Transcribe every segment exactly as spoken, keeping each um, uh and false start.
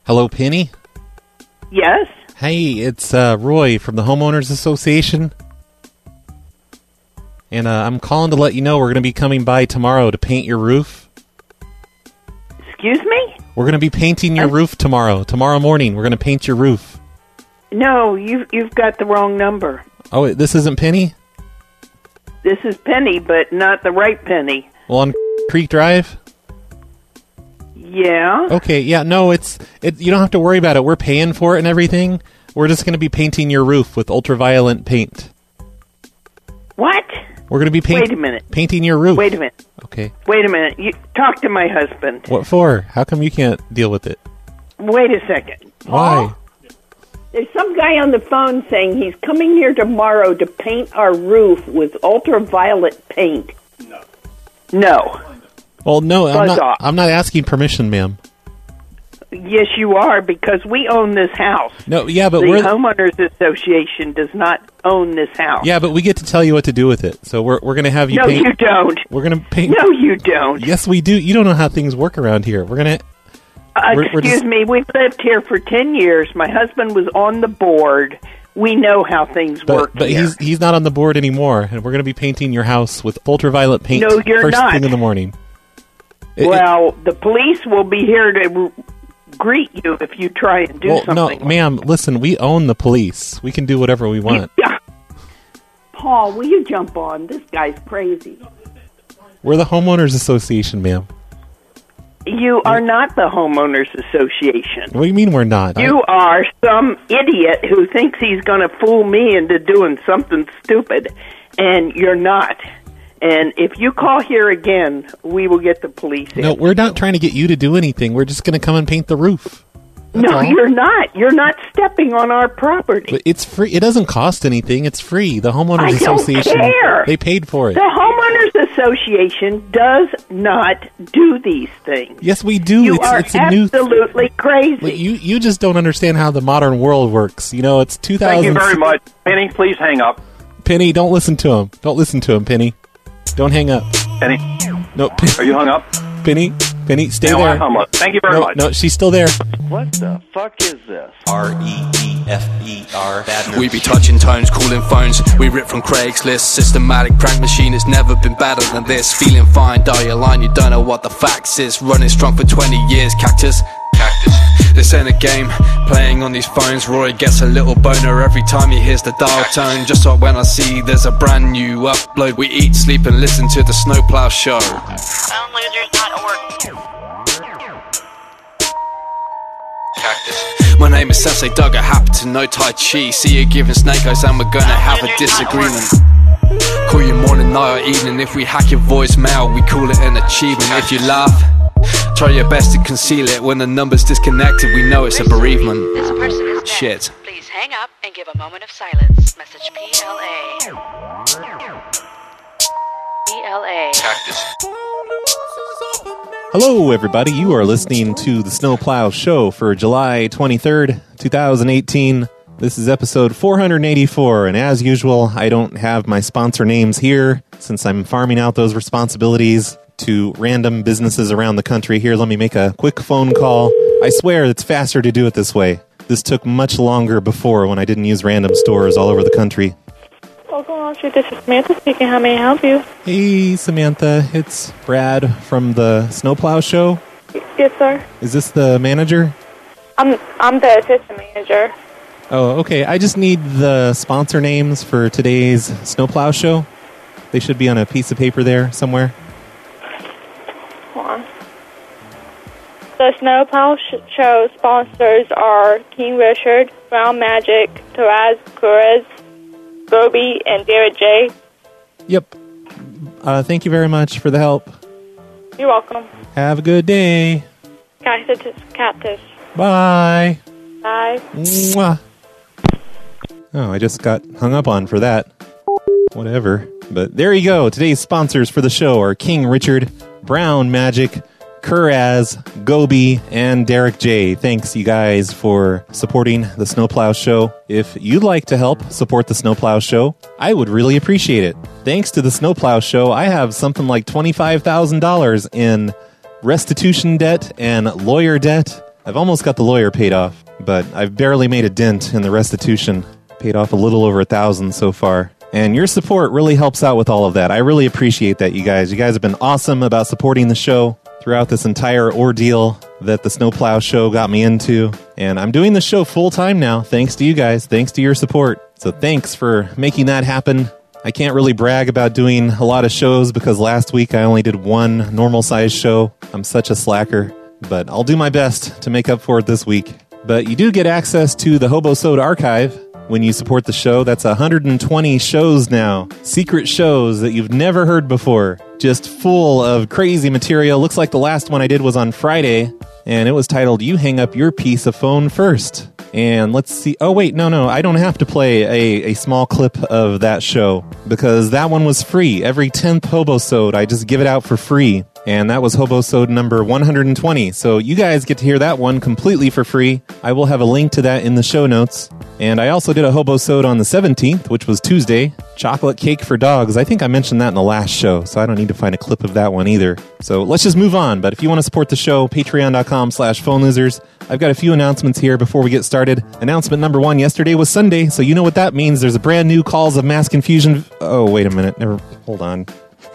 Hello, Penny? Yes? Hey, it's uh, Roy from the Homeowners Association. And uh, I'm calling to let you know we're going to be coming by tomorrow to paint your roof. Excuse me? We're going to be painting your uh, roof tomorrow. Tomorrow morning, we're going to paint your roof. No, you've, you've got the wrong number. Oh, this isn't Penny? This is Penny, but not the right Penny. Well, on Creek Drive? Yeah. Okay, yeah, no, it's it. You don't have to worry about it. We're paying for it and everything. We're just going to be painting your roof with ultraviolet paint. What? We're going to be paint- Wait a minute. painting your roof. Wait a minute. Okay. Wait a minute. You talk to my husband. What for? How come you can't deal with it? Wait a second. Why? Oh, there's some guy on the phone saying he's coming here tomorrow to paint our roof with ultraviolet paint. No. No. Well, no, I'm Buzz not. off. I'm not asking permission, ma'am. Yes, you are, because we own this house. No, yeah, but the we're the Homeowners Association does not own this house. Yeah, but we get to tell you what to do with it. So we're we're going to have you no, paint. No, you don't. We're going to paint. No, you don't. Yes, we do. You don't know how things work around here. We're going to... Uh, we're, excuse we're just, me, we've lived here for ten years. My husband was on the board. We know how things but, work But here. he's he's not on the board anymore, and we're going to be painting your house with ultraviolet paint no, you're first not. thing in the morning. It, well, it, the police will be here to greet you if you try and do well, something. No, ma'am, listen, we own the police. We can do whatever we want. Yeah. Paul, will you jump on? This guy's crazy. We're the Homeowners Association, ma'am. You are not the Homeowners Association. What do you mean we're not? You I... are some idiot who thinks he's going to fool me into doing something stupid, and you're not. And if you call here again, we will get the police in. No, we're not trying to get you to do anything. We're just going to come and paint the roof. That's no, all. You're not. You're not stepping on our property. But it's free. It doesn't cost anything. It's free. The Homeowners I don't Association, care. They paid for it. The Homeowners Association does not do these things. Yes, we do. You it's, are it's a new absolutely crazy. Like, you you just don't understand how the modern world works. You know, it's two thousand. Thank you very much, Penny. Please hang up. Penny, don't listen to him. Don't listen to him, Penny. Don't hang up. Penny, no. P- are you hung up? Penny, Penny, stay no, there. I hung up. Thank you very no, much. No, she's still there. What the fuck is this? R E E F E R. Bad news. We be touching tones, calling phones. We rip from Craigslist. Systematic prank machine has never been better than this. Feeling fine, dial your line. You don't know what the facts is. Running strong for twenty years. Cactus, cactus. This ain't a game. Playing on these phones. Roy gets a little boner every time he hears the dial tone. Just like when I see there's a brand new upload. We eat, sleep, and listen to the Snowplow Show. Sound losers dot org. Cactus. My name is Sensei Doug, I happen to know Tai Chi. See you giving snake eyes and we're gonna have a disagreement. Call you morning, night or evening. If we hack your voicemail, we call it an achievement. If you laugh, try your best to conceal it. When the number's disconnected, we know it's a bereavement. This person is Shit. Next. Please hang up and give a moment of silence. Message P L A. P L A. Cactus. Hello, everybody. You are listening to the Snowplow Show for July twenty-third, twenty eighteen. This is episode four eighty-four, and as usual, I don't have my sponsor names here since I'm farming out those responsibilities to random businesses around the country. Here, let me make a quick phone call. I swear it's faster to do it this way. This took much longer before when I didn't use random stores all over the country. Local Wall Street, this is Samantha speaking. How may I help you? Hey, Samantha. It's Brad from the Snowplow Show. Yes, sir. Is this the manager? I'm I'm the assistant manager. Oh, okay. I just need the sponsor names for today's Snowplow Show. They should be on a piece of paper there somewhere. Hold on. The Snowplow Show sponsors are King Richard, Brown Magic, Taraz Cruz, Gobi, and David J. Yep. Uh, thank you very much for the help. You're welcome. Have a good day. Cactus, cactus. Bye. Bye. Mwah. Oh, I just got hung up on for that. Whatever. But there you go. Today's sponsors for the show are King Richard, Brown Magic, Kuraz, Gobi, and Derek J. Thanks, you guys, for supporting the Snowplow Show. If you'd like to help support the Snowplow Show, I would really appreciate it. Thanks to the Snowplow Show, I have something like twenty-five thousand dollars in restitution debt and lawyer debt I've almost got the lawyer paid off, but I've barely made a dent in the restitution. Paid off a little over a thousand so far. And your support really helps out with all of that. I really appreciate that, you guys. You guys have been awesome about supporting the show throughout this entire ordeal that the Snowplow Show got me into. And I'm doing the show full time now, thanks to you guys, thanks to your support. So thanks for making that happen. I can't really brag about doing a lot of shows because last week I only did one normal size show. I'm such a slacker, but I'll do my best to make up for it this week. But you do get access to the Hobosode archive when you support the show. That's one hundred twenty shows now. Secret shows that you've never heard before. Just full of crazy material. Looks like the last one I did was on Friday, and it was titled, You Hang Up Your Piece of Phone First. And let's see. Oh, wait, no, no. I don't have to play a, a small clip of that show because that one was free. Every tenth Hobosode, I just give it out for free. And that was Hobosode number one hundred twenty. So you guys get to hear that one completely for free. I will have a link to that in the show notes. And I also did a Hobosode on the seventeenth, which was Tuesday. Chocolate cake for dogs. I think I mentioned that in the last show, so I don't need to find a clip of that one either. So let's just move on. But if you want to support the show, patreon.com slash phone losers. I've got a few announcements here before we get started. Announcement number one, yesterday was Sunday, so you know what that means. There's a brand new Calls of Mass Confusion. Oh, wait a minute. Never. Hold on.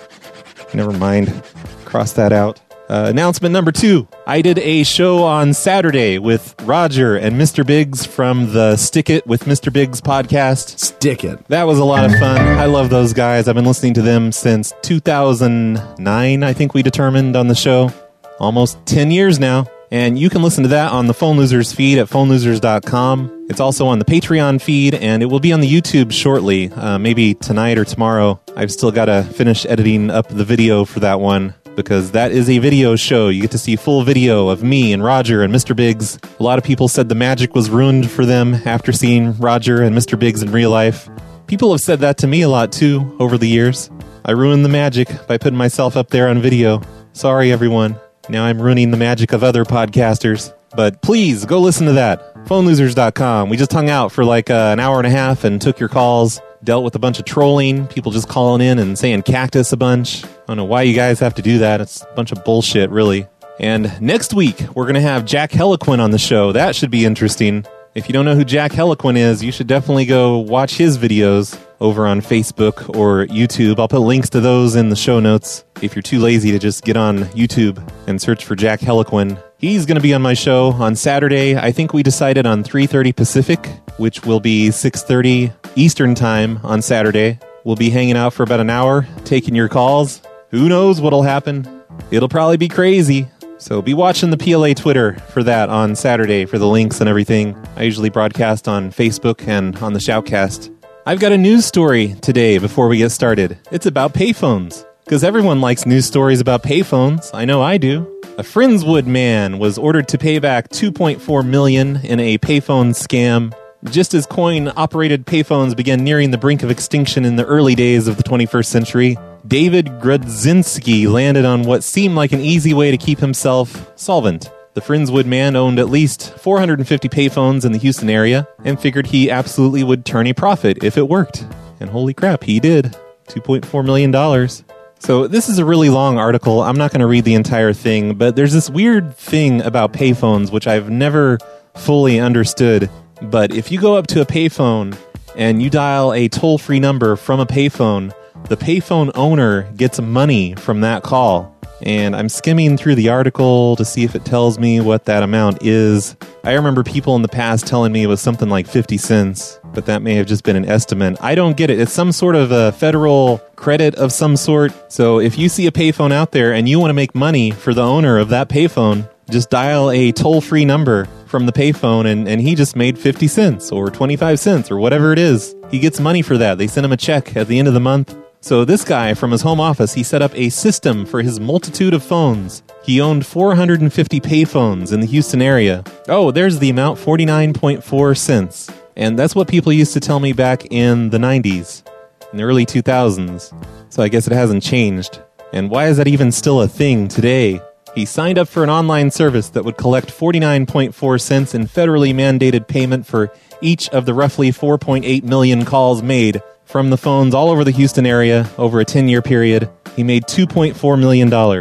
Never mind. Cross that out. Uh, announcement number two. I did a show on Saturday with Roger and Mister Biggs from the Stick It with Mister Biggs podcast. Stick It. That was a lot of fun. I love those guys. I've been listening to them since two thousand nine, I think we determined on the show. Almost ten years now. And you can listen to that on the Phone Losers feed at phone losers dot com. It's also on the Patreon feed, and it will be on the YouTube shortly, uh, maybe tonight or tomorrow. I've still got to finish editing up the video for that one, because that is a video show. You get to see full video of me and Roger and Mister Biggs. A lot of people said the magic was ruined for them after seeing Roger and Mister Biggs in real life. People have said that to me a lot, too, over the years. I ruined the magic by putting myself up there on video. Sorry, everyone. Now I'm ruining the magic of other podcasters. But please, go listen to that. phone losers dot com. We just hung out for like uh, an hour and a half and took your calls. Dealt with a bunch of trolling. People just calling in and saying cactus a bunch. I don't know why you guys have to do that. It's a bunch of bullshit, really. And next week, we're going to have Jack Heliquin on the show. That should be interesting. If you don't know who Jack Heliquin is, you should definitely go watch his videos over on Facebook or YouTube. I'll put links to those in the show notes if you're too lazy to just get on YouTube and search for Jack Heliquin. He's going to be on my show on Saturday. I think we decided on three thirty Pacific, which will be six thirty Eastern Time on Saturday. We'll be hanging out for about an hour, taking your calls. Who knows what'll happen? It'll probably be crazy. So be watching the P L A Twitter for that on Saturday for the links and everything. I usually broadcast on Facebook and on the Shoutcast. I've got a news story today before we get started. It's about payphones. Because everyone likes news stories about payphones. I know I do. A Friendswood man was ordered to pay back two point four million dollars in a payphone scam. Just as coin-operated payphones began nearing the brink of extinction in the early days of the twenty-first century, David Grudzinski landed on what seemed like an easy way to keep himself solvent. The Friendswood man owned at least four hundred fifty payphones in the Houston area and figured he absolutely would turn a profit if it worked. And holy crap, he did. two point four million dollars. So this is a really long article. I'm not going to read the entire thing, but there's this weird thing about payphones which I've never fully understood. But if you go up to a payphone and you dial a toll-free number from a payphone, the payphone owner gets money from that call. And I'm skimming through the article to see if it tells me what that amount is. I remember people in the past telling me it was something like fifty cents, but that may have just been an estimate. I don't get it. It's some sort of a federal credit of some sort. So if you see a payphone out there and you want to make money for the owner of that payphone, just dial a toll-free number from the payphone and, and he just made fifty cents or twenty-five cents or whatever it is. He gets money for that. They send him a check at the end of the month. So this guy, from his home office, he set up a system for his multitude of phones. He owned four hundred fifty payphones in the Houston area. Oh, there's the amount, forty-nine point four cents. And that's what people used to tell me back in the nineties, in the early two thousands. So I guess it hasn't changed. And why is that even still a thing today? He signed up for an online service that would collect forty-nine point four cents in federally mandated payment for each of the roughly four point eight million calls made from the phones all over the Houston area over a ten-year period. He made two point four million dollars.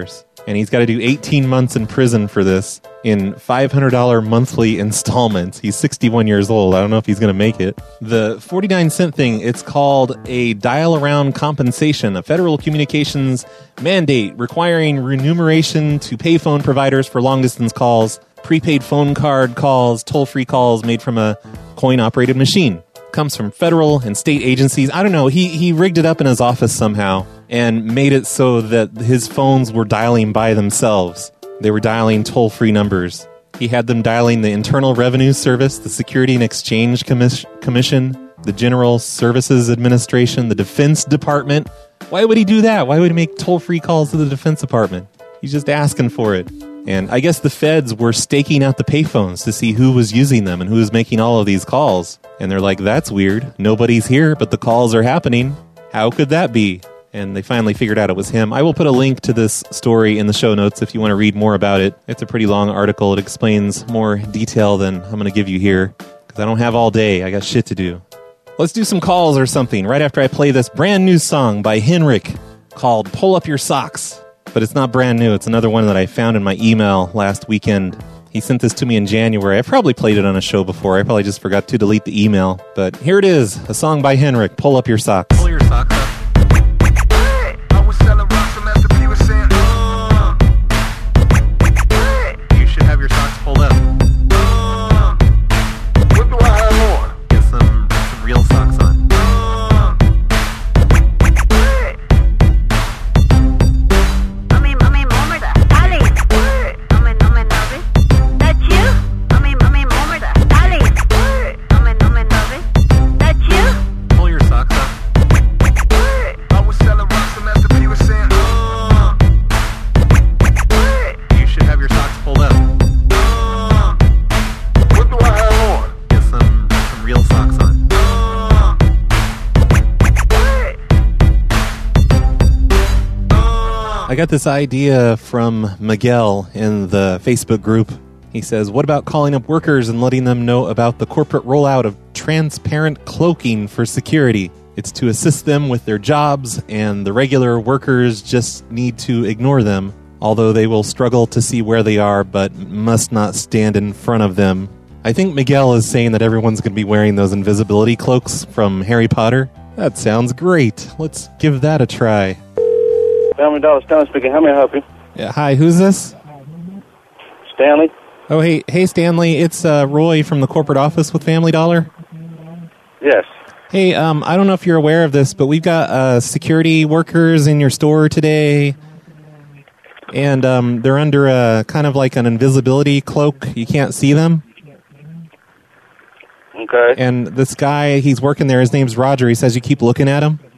And he's got to do eighteen months in prison for this in five hundred dollars monthly installments. He's sixty-one years old. I don't know if he's going to make it. The forty-nine cent thing, it's called a dial-around compensation, a federal communications mandate requiring remuneration to payphone providers for long-distance calls, prepaid phone card calls, toll-free calls made from a coin-operated machine. Comes from federal and state agencies. I don't know. He he rigged it up in his office somehow and made it so that his phones were dialing by themselves. They were dialing toll-free numbers. He had them dialing the Internal Revenue Service, the Security and Exchange Commis- Commission, the General Services Administration, the Defense Department. Why would he do that? Why would he make toll-free calls to the Defense Department? He's just asking for it. And I guess the feds were staking out the payphones to see who was using them and who was making all of these calls. And they're like, that's weird. Nobody's here, but the calls are happening. How could that be? And they finally figured out it was him. I will put a link to this story in the show notes if you want to read more about it. It's a pretty long article. It explains more detail than I'm going to give you here, because I don't have all day. I got shit to do. Let's do some calls or something right after I play this brand new song by Henrik called Pull Up Your Socks. But it's not brand new. It's another one that I found in my email last weekend. He sent this to me in January. I probably played it on a show before. I probably just forgot to delete the email. But here it is, a song by Henrik, Pull Up Your Socks. Pull your socks up. You should have your socks pulled up. What do I have on? Get some, some real socks on. I got this idea from Miguel in the Facebook group. He says, what about calling up workers and letting them know about the corporate rollout of transparent cloaking for security? It's to assist them with their jobs, and the regular workers just need to ignore them, although they will struggle to see where they are but must not stand in front of them. I think Miguel is saying that everyone's going to be wearing those invisibility cloaks from Harry Potter. That sounds great. Let's give that a try. Family Dollar, Stanley speaking. How may I help you? Yeah, hi, who's this? Stanley. Oh, hey, hey, Stanley. It's uh, Roy from the corporate office with Family Dollar. Yes. Hey, um, I don't know if you're aware of this, but we've got uh, security workers in your store today, and um, they're under a kind of like an invisibility cloak. You can't see them. Okay. And this guy, he's working there. His name's Roger. He says you keep looking at him.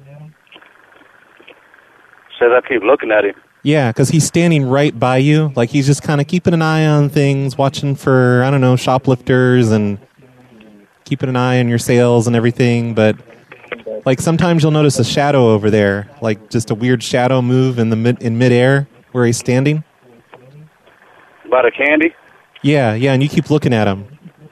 Says I keep looking at him. Yeah, because he's standing right by you. Like, he's just kind of keeping an eye on things, watching for, I don't know, shoplifters and keeping an eye on your sales and everything. But, like, sometimes you'll notice a shadow over there, like just a weird shadow move in the mid in midair where he's standing. By the candy? Yeah, yeah, and you keep looking at him.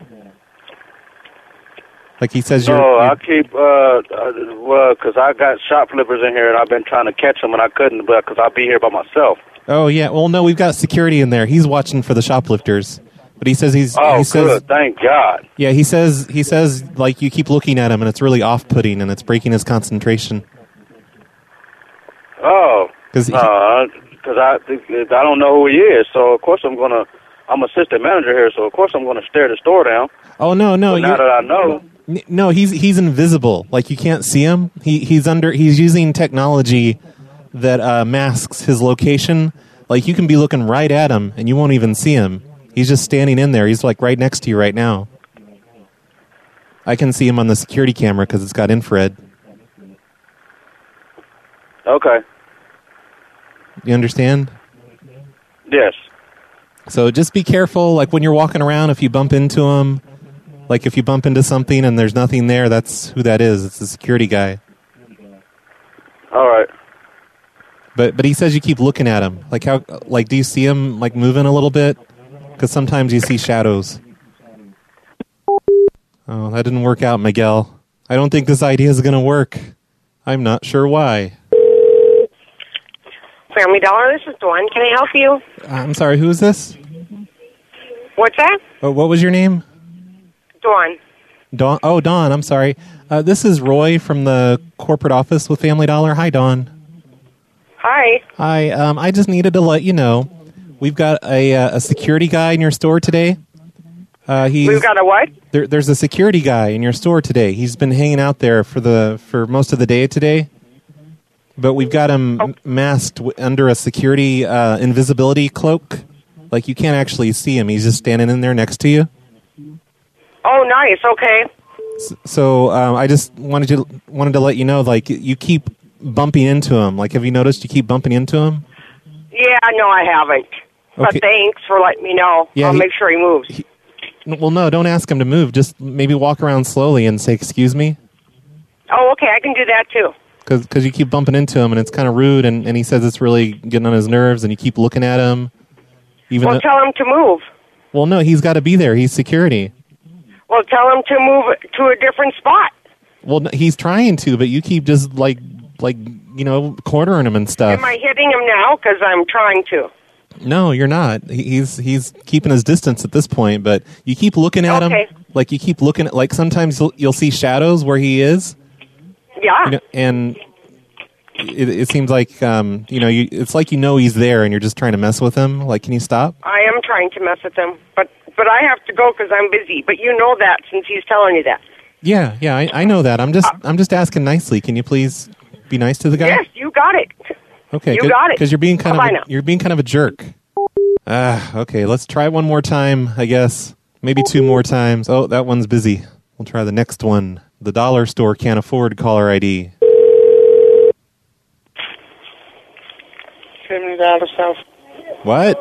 Like he says you're... No, you're I keep, uh, uh well, because I got shoplifters in here, and I've been trying to catch them, and I couldn't, but because I'll be here by myself. Oh, yeah. Well, no, we've got security in there. He's watching for the shoplifters. But he says he's... Oh, he says, good. Thank God. Yeah, he says, he says, like, you keep looking at him, and it's really off-putting, and it's breaking his concentration. Oh. Because uh, I, I don't know who he is, so of course I'm going to... I'm assistant manager here, so of course I'm going to stare the store down. Oh, no, no. But now that I know... No, he's he's invisible. Like, you can't see him. He he's under. He's using technology that uh, masks his location. Like, you can be looking right at him, and you won't even see him. He's just standing in there. He's, like, right next to you right now. I can see him on the security camera because it's got infrared. Okay. You understand? Yes. So just be careful. Like, when you're walking around, if you bump into him... Like, if you bump into something and there's nothing there, that's who that is. It's the security guy. All right. But but he says you keep looking at him. Like, how? Like, do you see him, like, moving a little bit? Because sometimes you see shadows. Oh, that didn't work out, Miguel. I don't think this idea is going to work. I'm not sure why. Family Dollar, this is Dawn. Can I help you? I'm sorry, who is this? What's that? Oh, what was your name? Dawn. Dawn. Oh, Dawn, I'm sorry. Uh, this is Roy from the corporate office with Family Dollar. Hi, Dawn. Hi. Hi, um, I just needed to let you know, we've got a, uh, a security guy in your store today. Uh, he's, We've got a what? There, there's a security guy in your store today. He's been hanging out there for the for most of the day today. But we've got him Oh. masked w- under a security uh, invisibility cloak. Like, you can't actually see him. He's just standing in there next to you. Oh, nice. Okay. S- So um, I just wanted to wanted to let you know, like, you keep bumping into him. Like, have you noticed you keep bumping into him? Yeah, no, I haven't. But Okay. thanks for letting me know. Yeah, I'll he- make sure he moves. N- Well, no, don't ask him to move. Just maybe walk around slowly and say, excuse me. Oh, okay. I can do that, too. Because you keep bumping into him, and it's kind of rude, and, and he says it's really getting on his nerves, and you keep looking at him. Even Well, though, tell him to move. well, no, he's got to be there. He's security. Well, tell him to move to a different spot. Well, no, he's trying to, but you keep just, like, like you know, cornering him and stuff. Am I hitting him now? Because I'm trying to. No, you're not. He- He's he's keeping his distance at this point, but you keep looking at Okay. him. Like, you keep looking at, like, sometimes you'll, you'll see shadows where he is. Yeah. You know, and it, it seems like, um, you know, you, it's like you know he's there and you're just trying to mess with him. Like, can you stop? I am trying to mess with him. But, but I have to go because I'm busy. But you know that since he's telling you that. Yeah, yeah, I, I know that. I'm just I'm just asking nicely. Can you please be nice to the guy? Yes, you got it. Okay, you got it. Because you're being kind Bye-bye of now. a, you're being kind of a jerk. Ah, okay. Let's try one more time. I guess maybe two more times. Oh, that one's busy. We'll try the next one. The dollar store can't afford caller I D. Family Dollar South. What?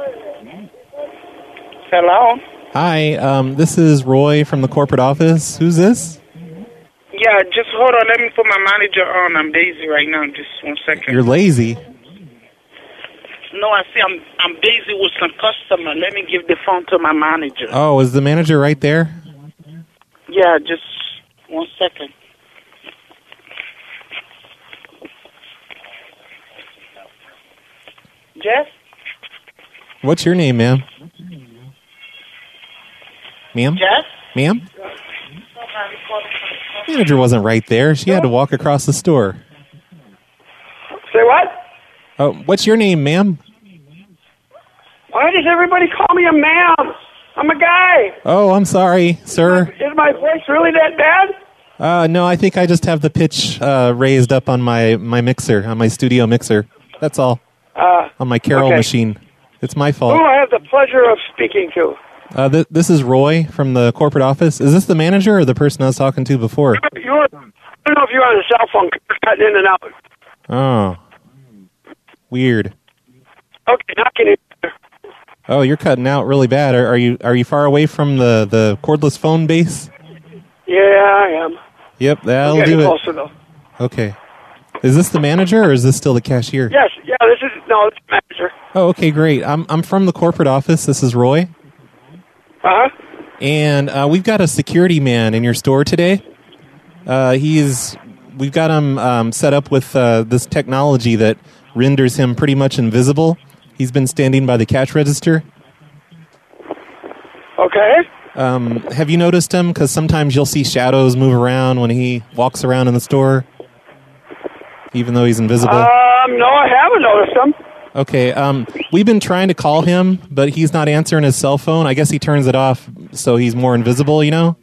Hello? Hi, um, this is Roy from the corporate office. Who's this? Yeah, just hold on. Let me put my manager on. I'm busy right now. Just one second. You're lazy. No, I see I'm I'm busy with some customer. Let me give the phone to my manager. Oh, is the manager right there? Yeah, just one second. Jeff? What's your name, ma'am? Ma'am? Jeff? Ma'am? Manager wasn't right there. She had to walk across the store. Say what? Oh, what's your name, ma'am? Why does everybody call me a ma'am? I'm a guy. Oh, I'm sorry, sir. Is my voice really that bad? Uh, no, I think I just have the pitch uh, raised up on my, my mixer, on my studio mixer. That's all. Uh, On my Carol okay. machine. It's my Who fault. do I have the pleasure of speaking to? Uh, th- this is Roy from the corporate office. Is this the manager or the person I was talking to before? You're, I don't know if you're on a cell phone, cutting in and out. Oh. Weird. Okay, now can you... Oh, you're cutting out really bad. Are, are you are you far away from the, the cordless phone base? Yeah, I am. Yep, that'll I'm getting do it. closer, though. Okay. Is this the manager or is this still the cashier? Yes, yeah, this is... No, it's the manager. Oh, okay, great. I'm I'm from the corporate office. This is Roy. Uh-huh. And uh, we've got a security man in your store today. Uh, he's we've got him um, set up with uh, this technology that renders him pretty much invisible. He's been standing by the cash register. Okay. Um, have you noticed him? Because sometimes you'll see shadows move around when he walks around in the store, even though he's invisible. Um, no, I haven't noticed him. Okay, um, we've been trying to call him, but he's not answering his cell phone. I guess he turns it off so he's more invisible, you know?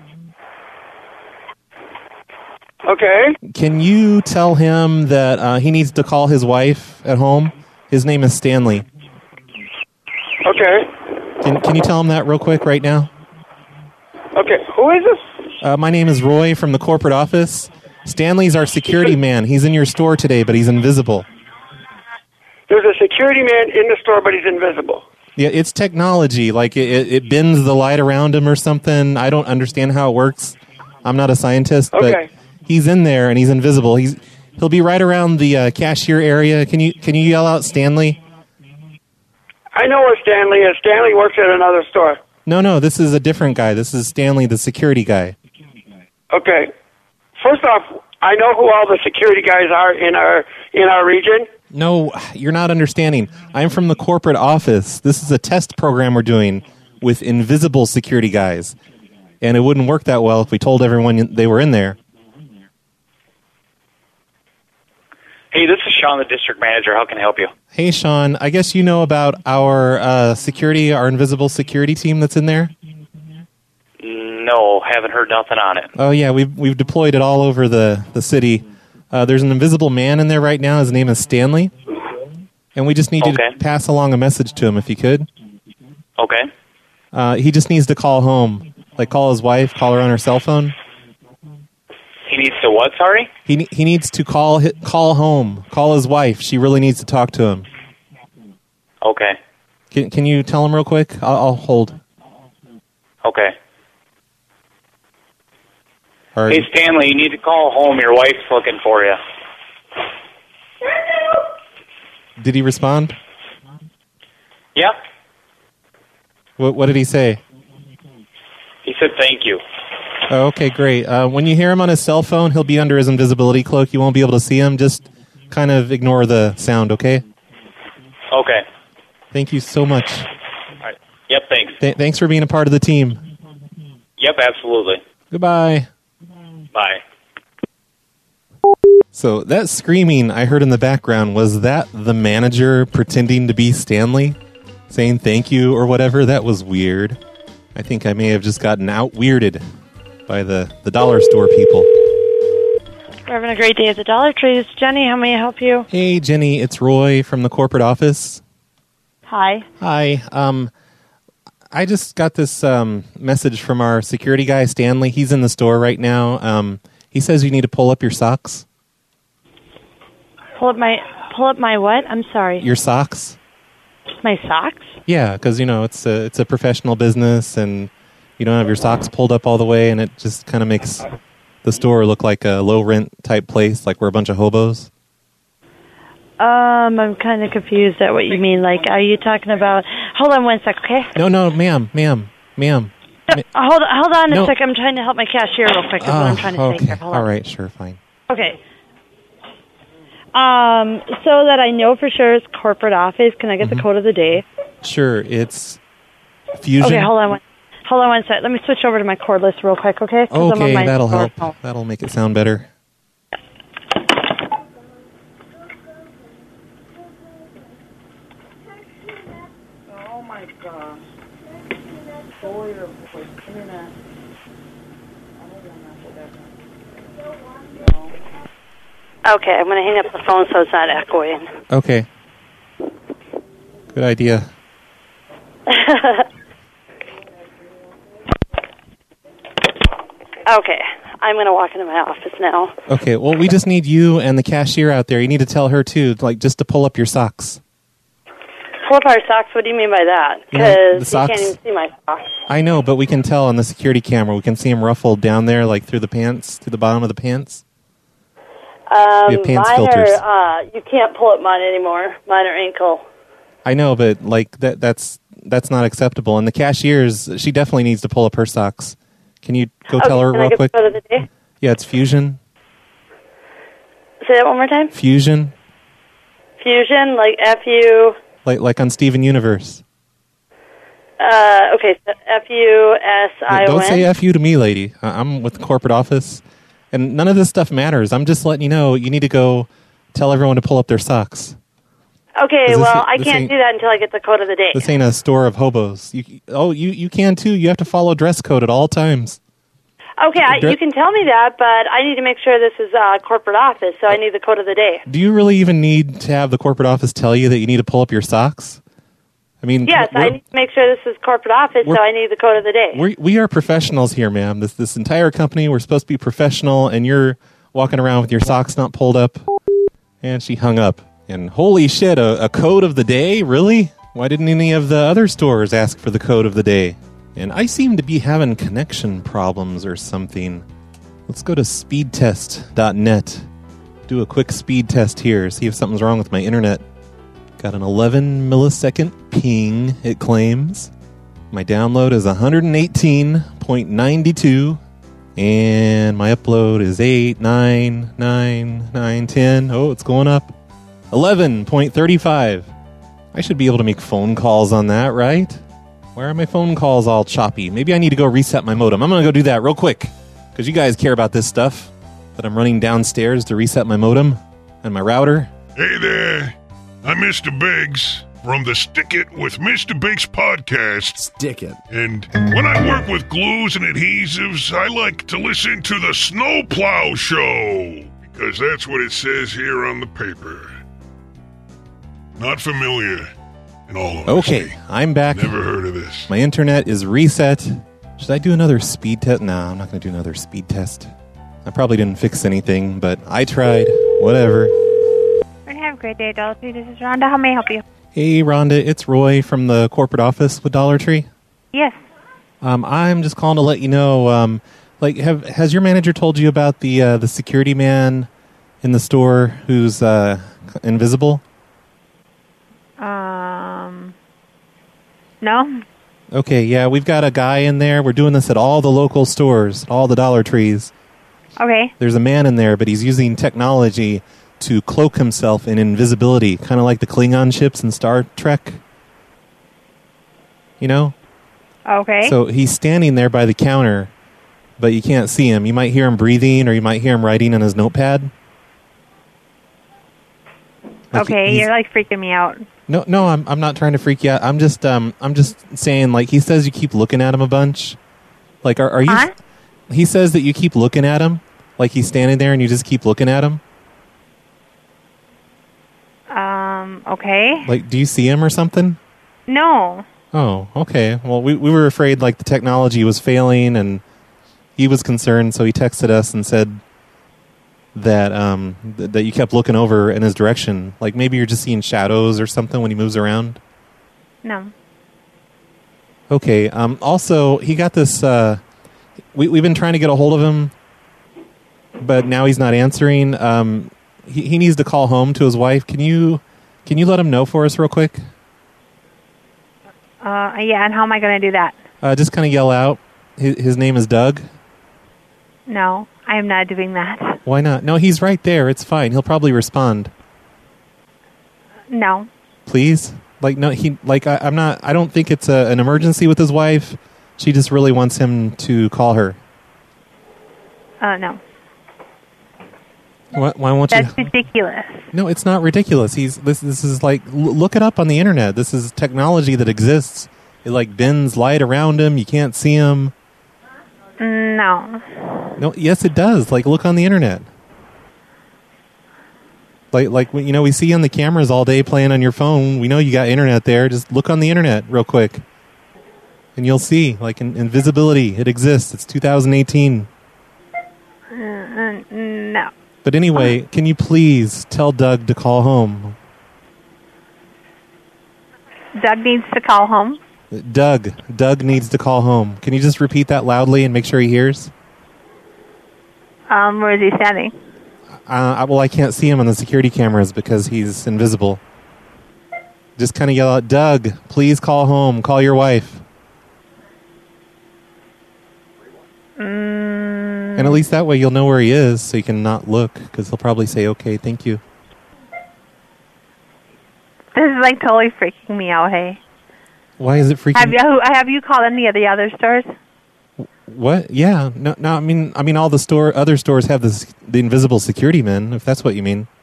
Okay. Can you tell him that uh, he needs to call his wife at home? His name is Stanley. Okay. Can Can you tell him that real quick right now? Okay, who is this? Uh, my name is Roy from the corporate office. Stanley's our security man. He's in your store today, but he's invisible. There's a security man in the store, but he's invisible. Yeah, it's technology. Like, it, it, it bends the light around him or something. I don't understand how it works. I'm not a scientist, Okay. but he's in there and he's invisible. He's He'll be right around the uh, cashier area. Can you Can you yell out Stanley? I know where Stanley is. Stanley works at another store. No, no, this is a different guy. This is Stanley, the security guy. Okay. First off, I know who all the security guys are in our in our region. No, you're not understanding. I'm from the corporate office. This is a test program we're doing with invisible security guys. And it wouldn't work that well if we told everyone they were in there. Hey, this is Sean, the district manager. How can I help you? Hey, Sean, I guess you know about our uh, security, our invisible security team that's in there? No, haven't heard nothing on it. Oh, yeah, we've, we've deployed it all over the, the city. Uh, there's an invisible man in there right now. His name is Stanley. And we just need Okay. you to pass along a message to him if you could. Okay. Uh, he just needs to call home. Like, call his wife, call her on her cell phone. He needs to what, sorry? He ne- he needs to call hi- call home, call his wife. She really needs to talk to him. Okay. Can can you tell him real quick? I'll, I'll hold. Okay. All right. Hey, Stanley, you need to call home. Your wife's looking for you. Did he respond? Yeah? What what did he say? He said thank you. Oh, okay, great. Uh, when you hear him on his cell phone, he'll be under his invisibility cloak. You won't be able to see him. Just kind of ignore the sound, okay? Okay. Thank you so much. All right. Yep, thanks. Th- thanks for being a part of the team. Yep, absolutely. Goodbye. Bye. So that screaming I heard in the background, was that the manager pretending to be Stanley? Saying thank you or whatever? That was weird. I think I may have just gotten out-weirded by the, the dollar store people. We're having a great day at the Dollar Tree. It's Jenny. How may I help you? Hey, Jenny, it's Roy from the corporate office. Hi. Hi. Um, I just got this um, message from our security guy, Stanley. He's in the store right now. Um, he says you need to pull up your socks. Pull up my pull up my what? I'm sorry. Your socks? My socks? Yeah, because, you know, it's a, it's a professional business, and you don't have your socks pulled up all the way, and it just kind of makes the store look like a low-rent type place, like we're a bunch of hobos. Um, I'm kind of confused at what you mean. Like, are you talking about... Hold on one sec, okay? No, no, ma'am, ma'am, ma'am. No, hold, hold on a No. sec. I'm trying to help my cashier real quick. Is what I'm trying to okay. say here. Hold on. All right, sure, fine. Okay. Um, so that I know for sure it's corporate office, can I get Mm-hmm. the code of the day? Sure, it's Fusion. Okay, hold on one Hold on one sec. Let me switch over to my cordless real quick, okay? 'Cause I'm on Okay, my that'll phone. help. That'll make it sound better. Oh my gosh. Boy or boy, internet. Okay, I'm going to hang up the phone so it's not echoing. Okay. Good idea. Okay, I'm going to walk into my office now. Okay, well, we just need you and the cashier out there. You need to tell her, too, like, just to pull up your socks. Pull up our socks? What do you mean by that? You know, the Because you socks- can't even see my socks. I know, but we can tell on the security camera. We can see them ruffled down there, like, through the pants, through the bottom of the pants. Um, We have pants mine filters. are, uh, you can't pull up mine anymore. Mine are ankle. I know, but, like, that that's that's not acceptable. And the cashier's, she definitely needs to pull up her socks. Can you go Okay, tell her can I real get quick? the code of the day? Yeah, it's Fusion. Say that one more time. Fusion. Fusion, like F U. Like like on Steven Universe. Uh, okay, so F U S I O N. Don't say F you to me, lady. I- I'm with the corporate office. And none of this stuff matters. I'm just letting you know you need to go tell everyone to pull up their socks. Okay, Is this- well, I this can't ain't- do that until I get the code of the day. This ain't a store of hobos. You, oh, you, you can too. You have to follow dress code at all times. Okay, I, Dre- you can tell me that, but I need to make sure this is uh, corporate office, so I need the code of the day. Do you really even need to have the corporate office tell you that you need to pull up your socks? I mean, Yes, I we're- need to make sure this is corporate office, so we're- I need the code of the day. we we are professionals here, ma'am. This this entire company, we're supposed to be professional, and you're walking around with your socks not pulled up. And she hung up. And holy shit, a, a code of the day? Really? Why didn't any of the other stores ask for the code of the day? And I seem to be having connection problems or something. Let's go to speed test dot net. Do a quick speed test here, see if something's wrong with my internet. Got an eleven millisecond ping, it claims. My download is one hundred eighteen point nine two. And my upload is eight, nine, nine, nine, ten. Oh, it's going up. eleven point three five. I should be able to make phone calls on that, right? Where are my phone calls all choppy? Maybe I need to go reset my modem. I'm going to go do that real quick, because you guys care about this stuff, that I'm running downstairs to reset my modem and my router. Hey there, I'm Mister Biggs from the Stick It with Mister Biggs podcast. Stick It. And when I work with glues and adhesives, I like to listen to the Snowplow Show, because that's what it says here on the paper. Not familiar in all honesty. Okay, I'm back. Never heard of this. My internet is reset. Should I do another speed test? No, I'm not going to do another speed test. I probably didn't fix anything, but I tried. Whatever. Have a great day, Dollar Tree. This is Rhonda. How may I help you? Hey, Rhonda. It's Roy from the corporate office with Dollar Tree. Yes. Um, I'm just calling to let you know, um, like, have has your manager told you about the uh, the security man in the store who's uh, invisible? Um, no. Okay, yeah, we've got a guy in there. We're doing this at all the local stores, all the Dollar Trees. Okay. There's a man in there, but he's using technology to cloak himself in invisibility, kind of like the Klingon ships in Star Trek. You know? Okay. So he's standing there by the counter, but you can't see him. You might hear him breathing, or you might hear him writing on his notepad. Like okay, he's- you're like freaking me out. No, no, I'm I'm not trying to freak you out. I'm just um I'm just saying, like, he says you keep looking at him a bunch. Like, are are you? Huh? He says that you keep looking at him, like he's standing there and you just keep looking at him. Um, okay. Like, do you see him or something? No. Oh, okay. Well, we we were afraid like the technology was failing, and he was concerned, so he texted us and said that um th- that you kept looking over in his direction. Like maybe you're just seeing shadows or something when he moves around. No. Okay. Um. Also, he got this. Uh, we we've been trying to get a hold of him, but now he's not answering. Um. He he needs to call home to his wife. Can you can you let him know for us real quick? Uh, yeah, and how am I going to do that? Uh, just kind of yell out. His, his name is Doug. No, I am not doing that. Why not? No, he's right there. It's fine. He'll probably respond. No. Please? Like, no, he, like, I, I'm not, I don't think it's a, an emergency with his wife. She just really wants him to call her. Uh, no. Why, why won't you? That's ridiculous. No, it's not ridiculous. He's, this, this is like, l- look it up on the internet. This is technology that exists. It like bends light around him. You can't see him. No. No, yes, it does. Like, look on the internet. Like, like you know, we see on the cameras all day playing on your phone. We know you got internet there. Just look on the internet real quick, and you'll see. Like, in, invisibility, it exists. It's two thousand eighteen. Uh, uh, no. But anyway, can you please tell Doug to call home? Doug needs to call home. Doug, Doug needs to call home. Can you just repeat that loudly and make sure he hears? Um, where is he standing? Uh, well, I can't see him on the security cameras because he's invisible. Just kind of yell out, Doug, please call home. Call your wife. Mm. And at least that way you'll know where he is, so you can not look, because he'll probably say, okay, thank you. This is like totally freaking me out, hey. Why is it freaking... Have you, have you called any of the other stores? What? Yeah. No, no, I mean, I mean, all the store, other stores have this, the invisible security men, if that's what you mean.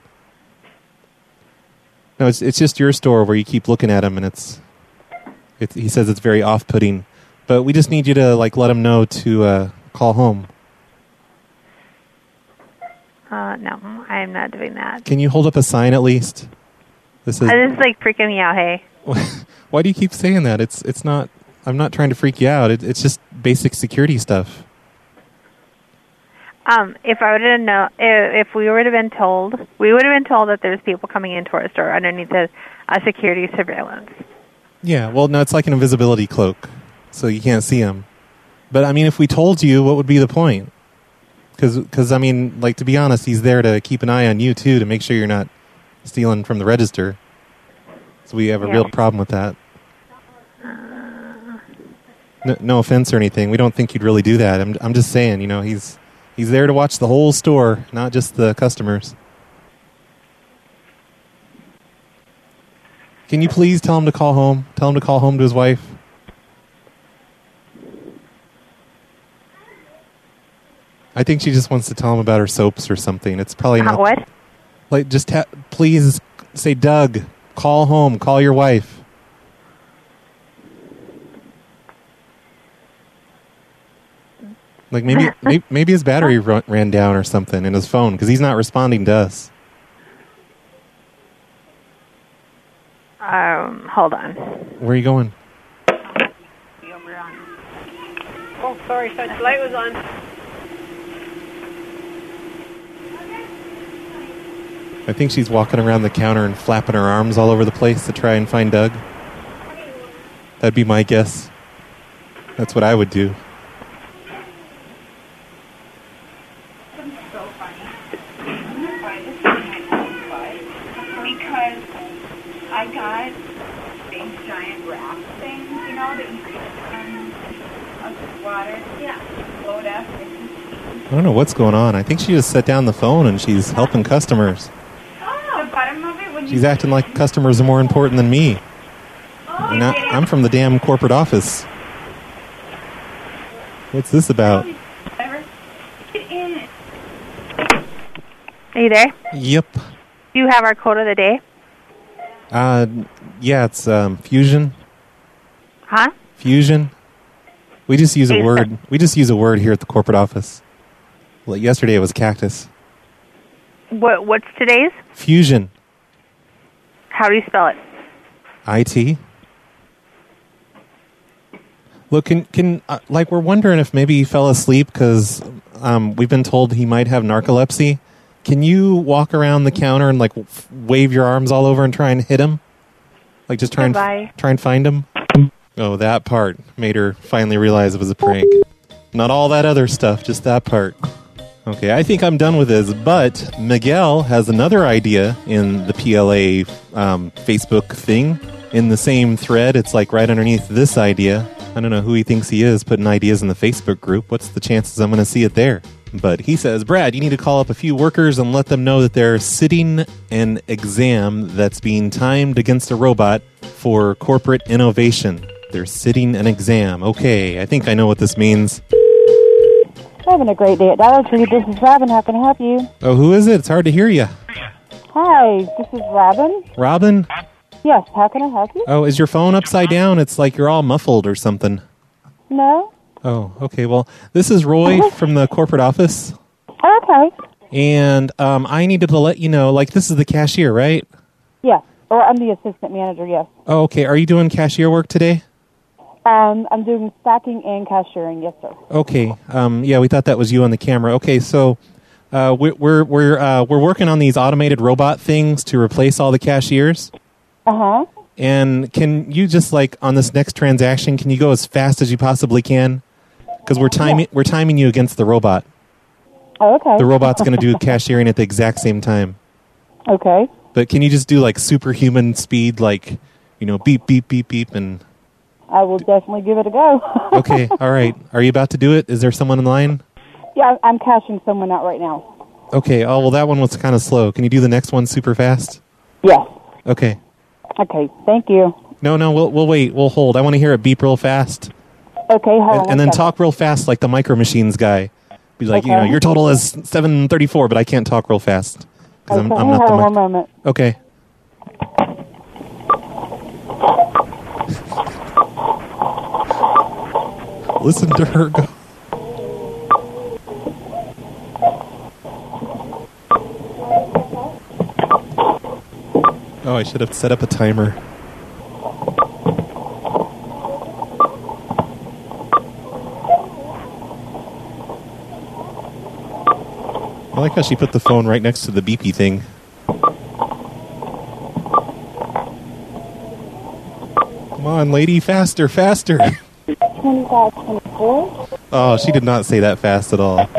No, it's it's just your store where you keep looking at him, and it's, it's he says it's very off-putting. But we just need you to, like, let him know to uh, call home. Uh, no, I am not doing that. Can you hold up a sign at least? This is... Uh, this is like freaking me out, hey. Why do you keep saying that? It's it's not... I'm not trying to freak you out. It, it's just basic security stuff. Um, if I would have known, if, if we would have been told, we would have been told that there's people coming into our store underneath a, a security surveillance. Yeah, well, no, it's like an invisibility cloak, so you can't see him. But, I mean, if we told you, what would be the point? Because, I mean, like, to be honest, he's there to keep an eye on you, too, to make sure you're not stealing from the register. So we have a Yeah. real problem with that. No, no offense or anything. We don't think you'd really do that. I'm I'm just saying, you know, he's he's there to watch the whole store, not just the customers. Can you please tell him to call home? Tell him to call home to his wife. I think she just wants to tell him about her soaps or something. It's probably Uh, not... what? Like, just ha- please say, Doug, call home. Call your wife. Like, maybe maybe, maybe his battery run, ran down or something in his phone because he's not responding to us. Um, hold on. Where are you going? Oh, sorry, the light was on. I think she's walking around the counter and flapping her arms all over the place to try and find Doug. That'd be my guess. That's what I would do. So funny. I'm gonna buy this thing because I got big giant wrap things, you know, that you could um, of water. Yeah. Load up. I don't know what's going on. I think she just set down the phone and she's helping customers. Oh, the bottom of it. When She's acting like customers are more important than me. Oh, And I, I'm from the damn corporate office. What's this about? Get in it. Are you there? Yep. Do you have our quote of the day? Uh, yeah, it's um, fusion. Huh? Fusion. We just use a word. We just use a word here at the corporate office. Well, yesterday it was cactus. What? What's today's? Fusion. How do you spell it? I T. Look, can can uh, like we're wondering if maybe he fell asleep because um, we've been told he might have narcolepsy. Can you walk around the counter and like f- wave your arms all over and try and hit him? Like just try and Goodbye. f- try and find him. Oh, that part made her finally realize it was a prank. Not all that other stuff, just that part. Okay, I think I'm done with this, but Miguel has another idea in the P L A um, Facebook thing. In the same thread, it's like right underneath this idea. I don't know who he thinks he is putting ideas in the Facebook group. What's the chances I'm going to see it there? But he says, Brad, you need to call up a few workers and let them know that they're sitting an exam that's being timed against a robot for corporate innovation. They're sitting an exam. Okay, I think I know what this means. Having a great day at Dollar Tree. This is Robin. How can I help you? Oh, who is it? It's hard to hear you. Hi, this is Robin. Robin? Yes, how can I help you? Oh, is your phone upside down? It's like you're all muffled or something. No? Oh, okay. Well, this is Roy from the corporate office. Okay. And um, I needed to let you know, like, this is the cashier, right? Yes. Or I'm the assistant manager, yes. Oh, okay. Are you doing cashier work today? Um, I'm doing stacking and cashiering, yes, sir. Okay. Um, yeah, we thought that was you on the camera. Okay, so uh, we're we're we're, uh, we're working on these automated robot things to replace all the cashiers. Uh-huh. And can you just, like, on this next transaction, can you go as fast as you possibly can? Because we're timing we're timing you against the robot. Oh, okay. The robot's going to do cashiering at the exact same time. Okay. But can you just do, like, superhuman speed, like, you know, beep, beep, beep, beep, and... I will definitely give it a go. Okay, all right. Are you about to do it? Is there someone in line? Yeah, I'm cashing someone out right now. Okay, oh, well, that one was kind of slow. Can you do the next one super fast? Yes. Okay. Okay, thank you. No, no, we'll we'll wait. We'll hold. I want to hear it beep real fast. Okay, hold And, on. and then one second. talk real fast like the Micro Machines guy. Be like, you Okay. know, your total is seven thirty-four, but I can't talk real fast. Because Okay, I'm, I'm not hold the on mic- one moment. Okay. Listen to her go. Oh, I should have set up a timer. I like how she put the phone right next to the beepy thing. Come on, lady, faster, faster. twenty-five, twenty-four. Oh, she did not say that fast at all.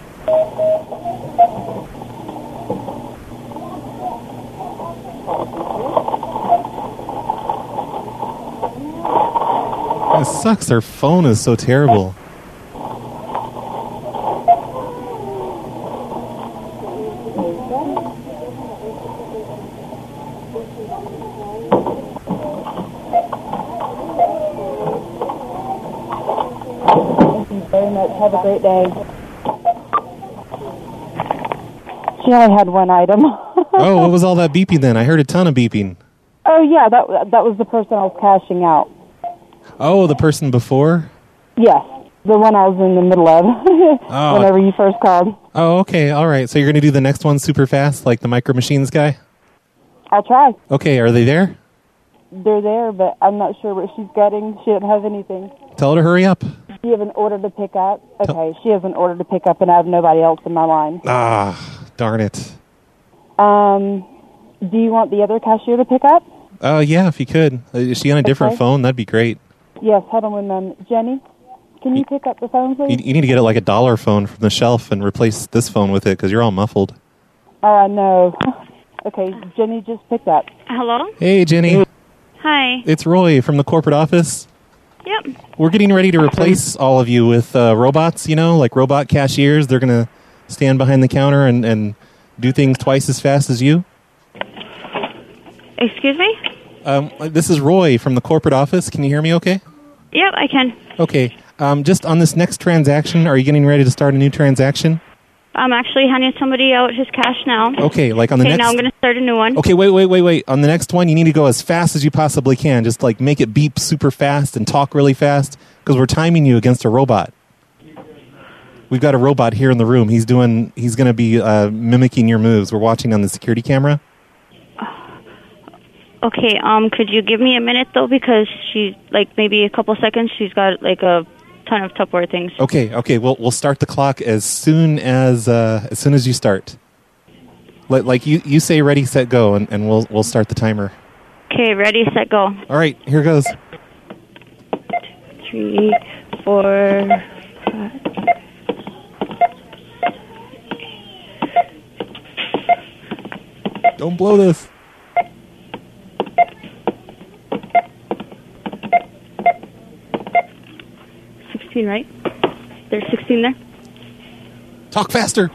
It sucks. Her phone is so terrible. very much. Have a great day. She only had one item. Oh, what was all that beeping then? I heard a ton of beeping. Oh, yeah, that that was the person I was cashing out. Oh, the person before? Yes, the one I was in the middle of Oh. whenever you first called. Oh, okay, all right. So you're going to do the next one super fast, like the Micro Machines guy? I'll try. Okay, are they there? They're there, but I'm not sure what she's getting. She didn't have anything. Tell her to hurry up. Do you have an order to pick up? Okay, she has an order to pick up, and I have nobody else in my line. Ah, darn it. Um, do you want the other cashier to pick up? Oh, yeah, if you could. Uh, Is she on a different Okay. phone? That'd be great. Yes, hold on one moment. Jenny, can you pick up the phone, You, please? you need to get it like a dollar phone from the shelf and replace this phone with it because you're all muffled. Oh, I know. Okay, Jenny just picked up. Hello? Hey, Jenny. Hi. It's Roy from the corporate office. Yep. We're getting ready to replace all of you with uh, robots, you know, like robot cashiers. They're going to stand behind the counter and, and do things twice as fast as you. Excuse me? Um, this is Roy from the corporate office. Can you hear me okay? Yep, I can. Okay. Um, just on this next transaction, are you getting ready to start a new transaction? I'm actually handing somebody out his cash now. Okay, like on the okay, next... now I'm going to start a new one. Okay, wait, wait, wait, wait. On the next one, you need to go as fast as you possibly can. Just like make it beep super fast and talk really fast because we're timing you against a robot. We've got a robot here in the room. He's doing. He's going to be uh, mimicking your moves. We're watching on the security camera. Okay, um, could you give me a minute, though, because she's, like, maybe a couple seconds, she's got, like, a ton of Tupperware things. Okay, okay. We'll we'll start the clock as soon as uh, as soon as you start. Like, like you, you say ready, set, go, and, and we'll we'll start the timer. Okay, ready, set, go. All right, here goes. Three, four, five. Don't blow this. sixteen, right? There's sixteen there? Talk faster.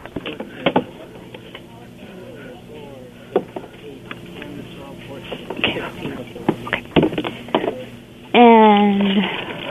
And...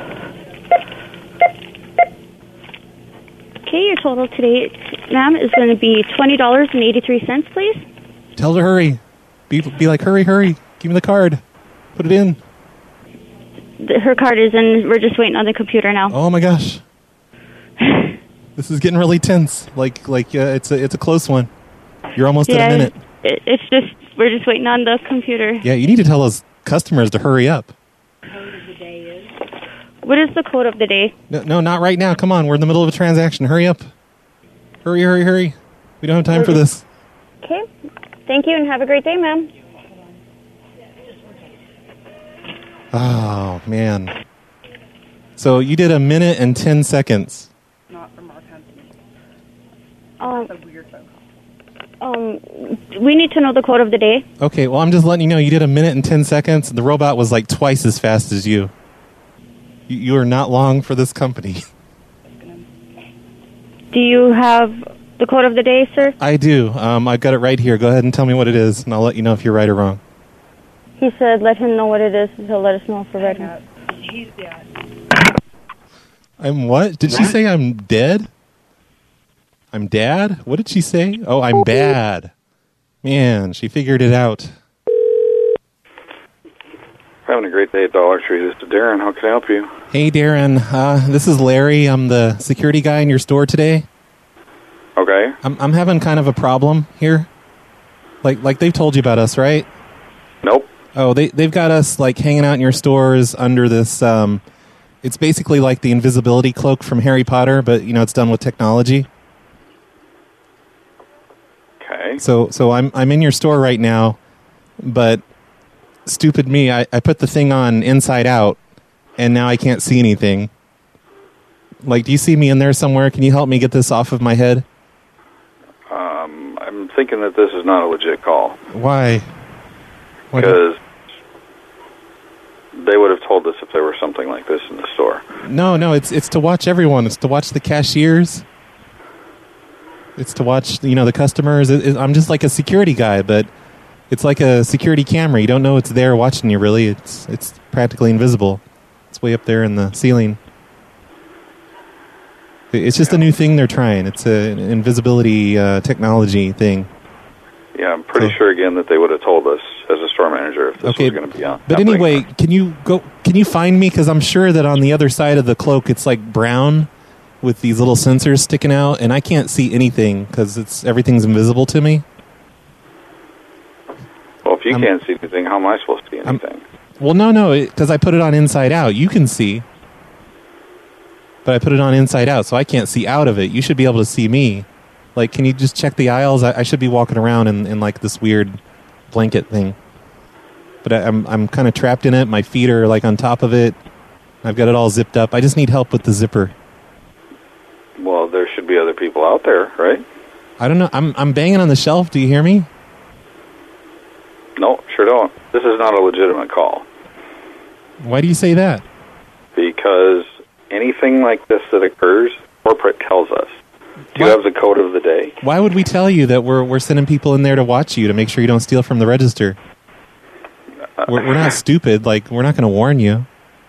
Okay, your total today, ma'am, is going to be twenty dollars and eighty-three cents, please. Tell her to hurry. Be be like, hurry, hurry. Give me the card. Put it in. The, her card is in. We're just waiting on the computer now. Oh my gosh. This is getting really tense. Like like uh, it's a it's a close one. You're almost yeah, at a minute. It, it's just, we're just waiting on the computer. Yeah, you need to tell those customers to hurry up. What is the code of the day? No, no, not right now. Come on, we're in the middle of a transaction. Hurry up. Hurry, hurry, hurry. We don't have time for this. Okay. Thank you and have a great day, ma'am. Oh, man. So you did a minute and ten seconds. Not from our company. Um, That's a weird phone call. um, we need to know the code of the day. Okay, well, I'm just letting you know you did a minute and ten seconds. And the robot was like twice as fast as you. You, you are not long for this company. Do you have the code of the day, sir? I do. Um, I've got it right here. Go ahead and tell me what it is, and I'll let you know if you're right or wrong. He said let him know what it is. He'll let us know if we're ready. He's dead. I'm what? Did she say I'm dead? I'm dad? What did she say? Oh, I'm bad. Man, she figured it out. Having a great day at Dollar Tree. This is Darren. How can I help you? Hey, Darren. Uh, this is Larry. I'm the security guy in your store today. Okay. I'm I'm having kind of a problem here. Like like they've told you about us, right? Nope. Oh, they they've got us like hanging out in your stores under this. Um, it's basically like the invisibility cloak from Harry Potter, but you know it's done with technology. Okay. So so I'm I'm in your store right now, but stupid me, I, I put the thing on inside out, and now I can't see anything. Like, do you see me in there somewhere? Can you help me get this off of my head? Um, I'm thinking that this is not a legit call. Why? Why Because they would have told us if there were something like this in the store. No, no, it's it's to watch everyone. It's to watch the cashiers. It's to watch, you know, the customers. It, it, I'm just like a security guy, but it's like a security camera. You don't know it's there watching you, really. It's it's practically invisible. It's way up there in the ceiling. It's just a new thing they're trying. It's a, an invisibility uh, technology thing. Yeah, I'm pretty So- sure again that they would have told us as a store manager if this Okay, was going to be on. But anyway, can you go? Can you find me? Because I'm sure that on the other side of the cloak, it's like brown with these little sensors sticking out, and I can't see anything because it's everything's invisible to me. Well, if you I'm- can't see anything, how am I supposed to see anything? Well, no, no, because I put it on inside out. You can see, but I put it on inside out, so I can't see out of it. You should be able to see me. Like, can you just check the aisles? I, I should be walking around in, in like this weird blanket thing, but I, I'm I'm kind of trapped in it. My feet are like on top of it. I've got it all zipped up. I just need help with the zipper. Well, there should be other people out there, right? I don't know. I'm I'm banging on the shelf. Do you hear me? No, sure don't. This is not a legitimate call. Why do you say that? Because anything like this that occurs, corporate tells us. Do you have the code of the day? Why would we tell you that we're we're sending people in there to watch you to make sure you don't steal from the register? We're, we're not stupid. Like, we're not going to warn you.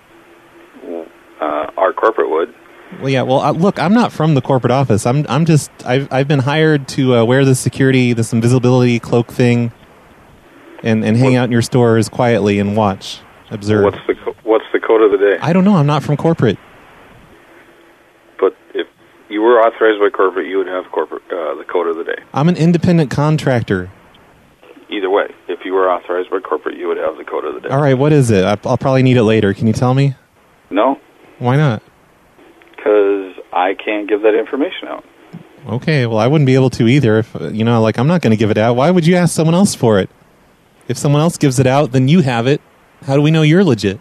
Uh, our corporate would. Well, yeah. Well, uh, look, I'm not from the corporate office. I'm I'm just I've I've been hired to uh, wear this security, this invisibility cloak thing, and and hang out in your stores quietly and watch, observe. What's the co- What's the code of the day? I don't know. I'm not from corporate. But if you were authorized by corporate, you would have corporate uh, the code of the day. I'm an independent contractor. Either way, if you were authorized by corporate, you would have the code of the day. All right. What is it? I, I'll probably need it later. Can you tell me? No, Why not? because I can't give that information out. Okay, well, I wouldn't be able to either. If uh, you know, like, I'm not going to give it out. Why would you ask someone else for it? If someone else gives it out, then you have it. How do we know you're legit?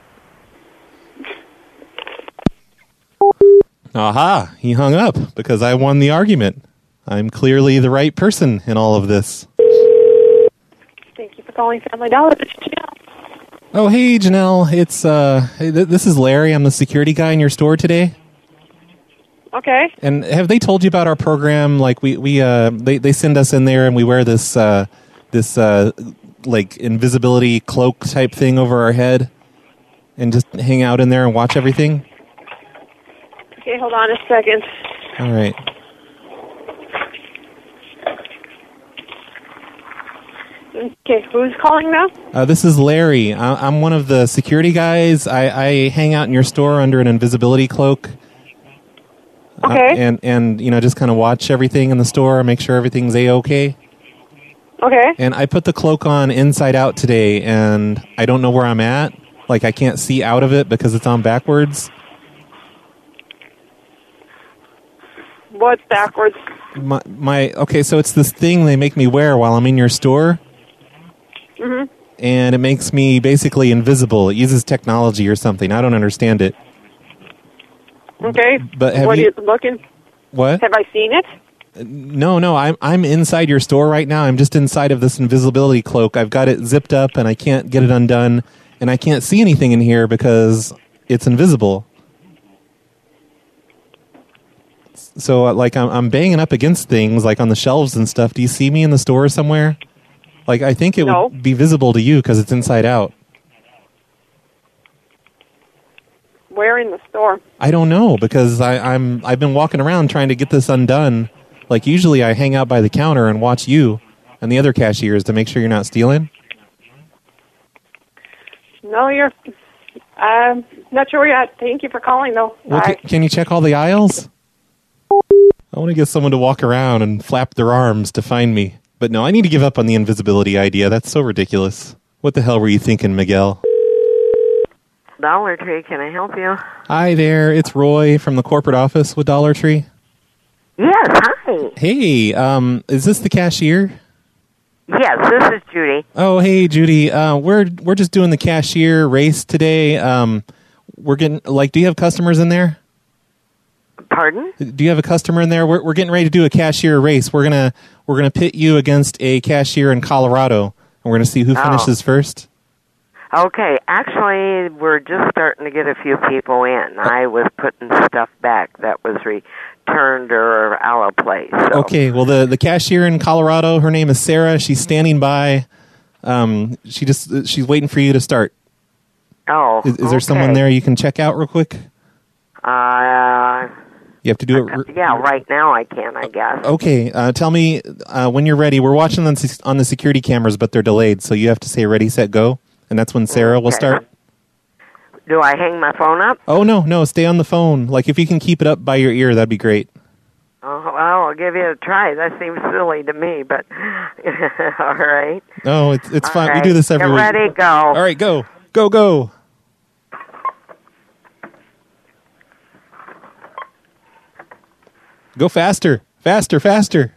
Aha, he hung up because I won the argument. I'm clearly the right person in all of this. Thank you for calling Family Dollar. This is Janelle. Oh, hey, Janelle. It's, uh, hey, th- this is Larry. I'm the security guy in your store today. Okay. And have they told you about our program? Like, we, we uh, they, they send us in there and we wear this, uh, this, uh, like, invisibility cloak type thing over our head and just hang out in there and watch everything? Okay, hold on a second. All right. Okay, who's calling now? Uh, this is Larry. I, I'm one of the security guys. I, I hang out in your store under an invisibility cloak. Okay. Uh, and, and, you know, just kind of watch everything in the store, make sure everything's A-okay. Okay. And I put the cloak on inside out today, and I don't know where I'm at. Like, I can't see out of it because it's on backwards. What's backwards? My, my okay, so it's this thing they make me wear while I'm in your store, Mm-hmm. and it makes me basically invisible. It uses technology or something. I don't understand it. Okay. But have what you- are you looking? What? Have I seen it? No, no, I'm I'm inside your store right now. I'm just inside of this invisibility cloak. I've got it zipped up, and I can't get it undone, and I can't see anything in here because it's invisible. So, uh, like, I'm I'm banging up against things, like on the shelves and stuff. Do you see me in the store somewhere? Like, I think it No. would be visible to you because it's inside out. Where in the store? I don't know because I, I'm I've been walking around trying to get this undone. Like, usually I hang out by the counter and watch you and the other cashiers to make sure you're not stealing. No, you're. I'm not sure yet. Thank you for calling, though. Well, Bye. can, can you check all the aisles? I want to get someone to walk around and flap their arms to find me. But no, I need to give up on the invisibility idea. That's so ridiculous. What the hell were you thinking, Miguel? Dollar Tree, can I help you? Hi there, it's Roy from the corporate office with Dollar Tree. Yes, hi. Hey, um, is this the cashier? Yes, this is Judy. Oh, hey, Judy. Uh, we're we're just doing the cashier race today. Um, we're getting like, do you have customers in there? Pardon? Do you have a customer in there? We're we're getting ready to do a cashier race. We're gonna we're gonna pit you against a cashier in Colorado, and we're gonna see who Oh. finishes first. Okay, actually, we're just starting to get a few people in. I was putting stuff back that was returned or out of place. So. Okay. Well, the the cashier in Colorado, her name is Sarah. She's standing by. Um, she just she's waiting for you to start. Oh, Is, is there someone okay. there you can check out real quick? Uh, You have to do it. Yeah, right now I can, I guess. Okay, uh, tell me uh, when you're ready. We're watching on, on the security cameras, but they're delayed, so you have to say ready, set, go, and that's when Sarah will Okay. start. Do I hang my phone up? Oh, no, no, stay on the phone. Like, if you can keep it up by your ear, that'd be great. Oh, well, I'll give you a try. That seems silly to me, but all right. No, it's it's All fine. right. We do this every Get week. ready, go. All right, go. Go, go. Go faster. Faster, faster.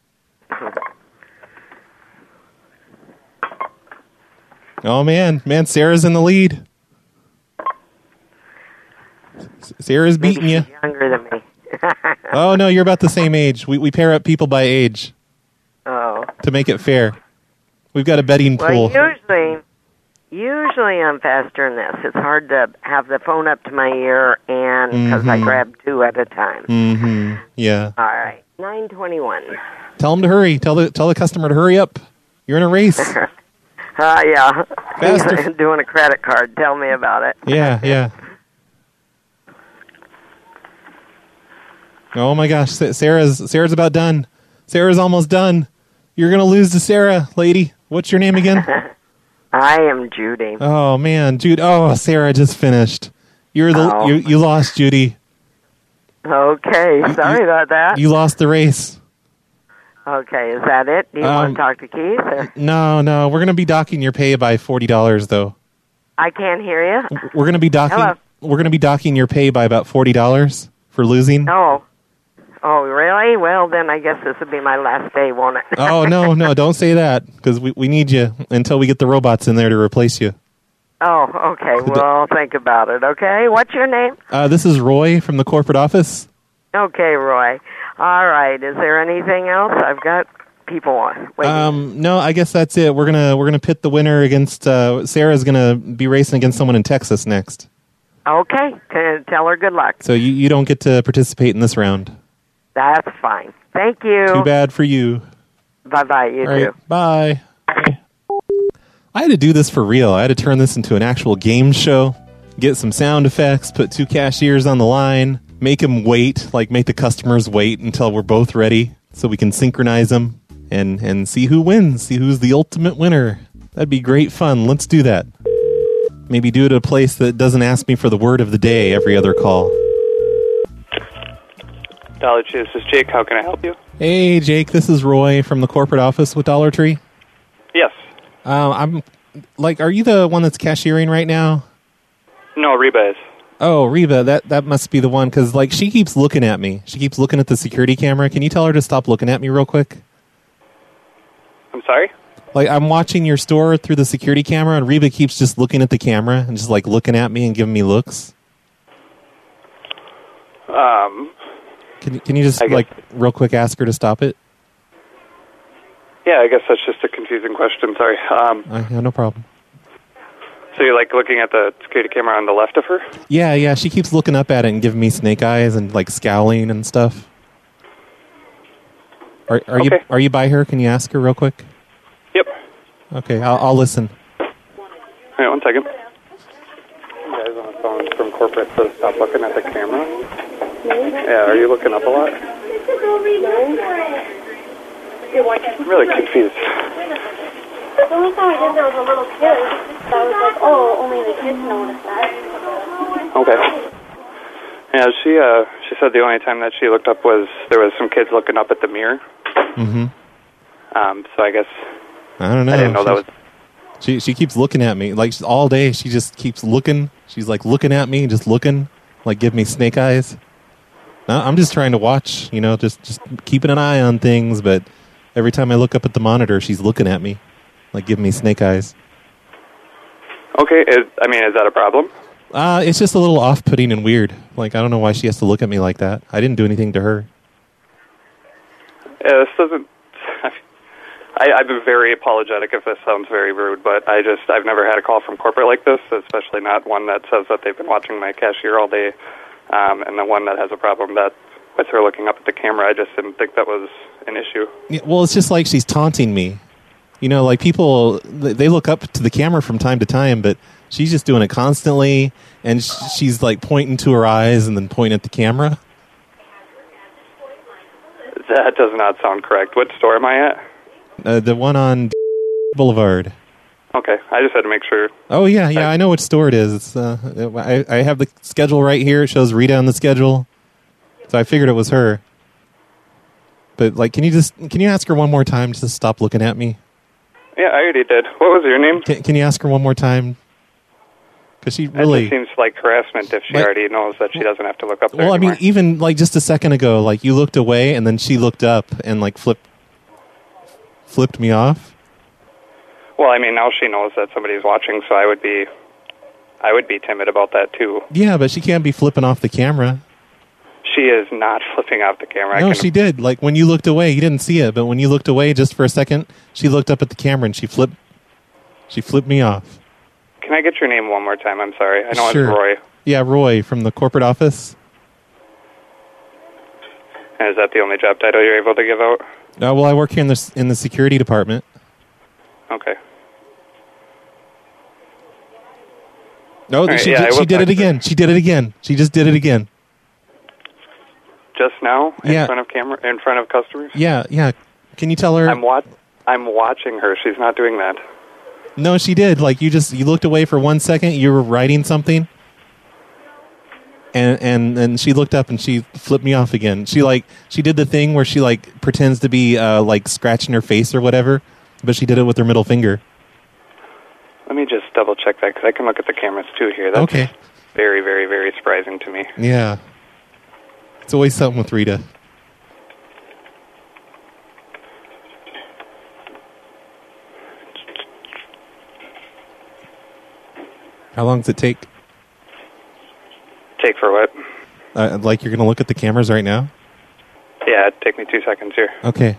Oh, man. Man, Sarah's in the lead. Sarah's beating you. Younger than me. Oh, no, you're about the same age. We we pair up people by age Oh. to make it fair. We've got a betting Well, pool. usually, usually I'm faster than this. It's hard to have the phone up to my ear, and because I Mhm. grab two at a time. Mm-hmm. Yeah. All right, nine twenty-one. Tell them to hurry. Tell the tell the customer to hurry up. You're in a race. Uh, yeah. Faster. Doing a credit card. Tell me about it. Yeah, yeah. Oh my gosh, Sa- Sarah's Sarah's about done. Sarah's almost done. You're gonna lose to Sarah, lady. What's your name again? I am Judy. Oh man, Jude. Oh, Sarah just finished. You're the Oh. you you lost, Judy. Okay, sorry about that. You lost the race. Okay, is that it? Do you Um, want to talk to Keith? Or? No, no, we're gonna be docking your pay by forty dollars though. I can't hear you. We're gonna be docking. Hello. We're gonna be docking your pay by about forty dollars for losing. Oh. Oh, really? Well, then I guess this will be my last day, won't it? Oh no, no, don't say that because we we need you until we get the robots in there to replace you. Oh, okay. Well, I'll think about it, okay? What's your name? Uh, this is Roy from the corporate office. Okay, Roy. All right. Is there anything else? I've got people on. Wait. Um, no, I guess that's it. We're gonna we're gonna pit the winner against uh, Sarah's gonna be racing against someone in Texas next. Okay. Can tell her good luck. So you, you don't get to participate in this round. That's fine. Thank you. Too bad for you. Bye-bye. You All right, too. bye. I had to do this for real. I had to turn this into an actual game show, get some sound effects, put two cashiers on the line, make them wait, like make the customers wait until we're both ready so we can synchronize them and, and see who wins, see who's the ultimate winner. That'd be great fun. Let's do that. Maybe do it at a place that doesn't ask me for the word of the day every other call. Dollar Tree, this is Jake. How can I help you? Hey, Jake, this is Roy from the corporate office with Dollar Tree. Yes. Uh, I'm like, are you the one that's cashiering right now? No, Reba is. Oh, Reba, that, that must be the one, because, like, she keeps looking at me. She keeps looking at the security camera. Can you tell her to stop looking at me real quick? I'm sorry? Like, I'm watching your store through the security camera, and Reba keeps just looking at the camera and just, like, looking at me and giving me looks. Um, Can, you- can you just, I guess- like, real quick ask her to stop it? yeah, I guess that's just a confusing question. Sorry. Um, Uh, yeah, no problem. so you're, like, looking at the security camera on the left of her? Yeah, yeah, she keeps looking up at it and giving me snake eyes and, like, scowling and stuff. Are, are you Okay. are you by her? Can you ask her real quick? Yep. Okay, I'll, I'll listen. All right, one second. You guys on the phone from corporate, so stop looking at the camera. Yeah, are you looking up a lot? I'm really confused. The only time I did that was a little kid. So I was like, oh, only the kids notice that. Okay. Yeah, she uh, she said the only time that she looked up was there was some kids looking up at the mirror. Mm-hmm. Um, so I guess I don't know. I didn't know that was. She she keeps looking at me like all day. She just keeps looking. She's like looking at me, just looking, like give me snake eyes. No, I'm just trying to watch, you know, just just keeping an eye on things. But every time I look up at the monitor, she's looking at me, like giving me snake eyes. Okay, is, I mean, is that a problem? Uh, it's just a little off-putting and weird. Like I don't know why she has to look at me like that. I didn't do anything to her. Yeah, this doesn't. I, I've been very apologetic if this sounds very rude, but I just I've never had a call from corporate like this, especially not one that says that they've been watching my cashier all day, um, and the one that has a problem that with her looking up at the camera. I just didn't think that was an issue. Yeah, well, it's just like she's taunting me. You know, like people, they look up to the camera from time to time, but she's just doing it constantly, and she's like pointing to her eyes and then pointing at the camera. That does not sound correct. What store am I at? Uh, the one on Boulevard. Okay, I just had to make sure. Oh, yeah, yeah, I know which store it is. It's, uh, I, I have the schedule right here. It shows Rita on the schedule. So I figured it was her. But, like, can you just, can you ask her one more time just to stop looking at me? Yeah, I already did. What was your name? Can, can you ask her one more time? Because she It really... just seems like harassment if she Like- already knows that she doesn't have to look up there Well, I anymore. mean, even, like, just a second ago, like, you looked away and then she looked up and, like, flipped, flipped me off. Well, I mean, now she knows that somebody's watching, so I would be, I would be timid about that too. Yeah, but she can't be flipping off the camera. She is not flipping off the camera. I No, can, she did. Like, when you looked away, you didn't see it, but when you looked away just for a second, she looked up at the camera and she flipped, she flipped me off. Can I get your name one more time? I'm sorry. I know Sure. it's Roy. Yeah, Roy from the corporate office. And is that the only job title you're able to give out? Uh, well, I work here in the s- in the security department. Okay. No, All right, she, yeah, I did, will she did talk it to again. She did it again. She just did it again. Just now, in Yeah. front of camera, in front of customers. Yeah, yeah. Can you tell her? I'm wat- I'm watching her. She's not doing that. No, she did. Like, you just you looked away for one second. You were writing something, and and and she looked up and she flipped me off again. She like she did the thing where she like pretends to be uh, like scratching her face or whatever, but she did it with her middle finger. Let me just double check that because I can look at the cameras too here. That's Okay. very, very, very surprising to me. Yeah, it's always something with Rita. How long does it take? Take for what? Uh, like you're going to look at the cameras right now? Yeah, take me two seconds here. Okay.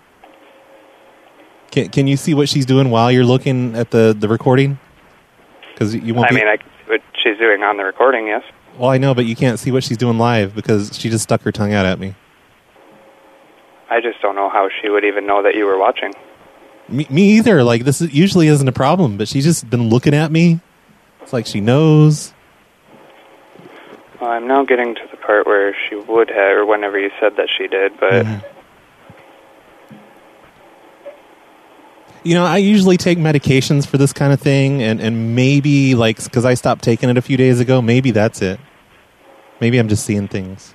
Can Can you see what she's doing while you're looking at the, the recording? Because you won't. I be, mean, I can see what she's doing on the recording, yes. Well, I know, but you can't see what she's doing live because she just stuck her tongue out at me. I just don't know how she would even know that you were watching. Me, me either. Like, this is, usually isn't a problem, but she's just been looking at me. It's like she knows. Well, I'm now getting to the part where she would have, or whenever you said that she did, but Mhm. You know, I usually take medications for this kind of thing, and, and maybe, like, because I stopped taking it a few days ago, maybe that's it. Maybe I'm just seeing things.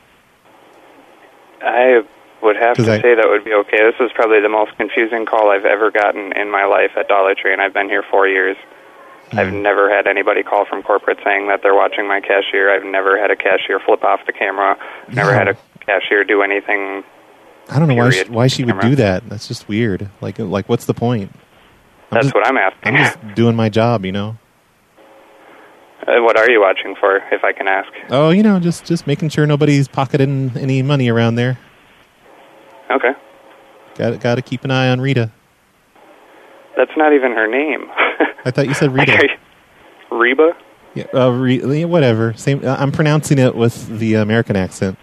I would have to 'Cause I- say that would be okay. This is probably the most confusing call I've ever gotten in my life at Dollar Tree, and I've been here four years. I've never had anybody call from corporate saying that they're watching my cashier. I've never had a cashier flip off the camera. Never Yeah. had a cashier do anything. I don't know why she, Period. why she would Camera. do that. That's just weird. Like, like what's the point? I'm That's just, what I'm asking. I'm just doing my job, you know? Uh, what are you watching for, if I can ask? Oh, you know, just, just making sure nobody's pocketing any money around there. Okay. Got got to keep an eye on Rita. That's not even her name. I thought you said Rita. Reba? Yeah, uh, re, whatever. Same. Uh, I'm pronouncing it with the American accent.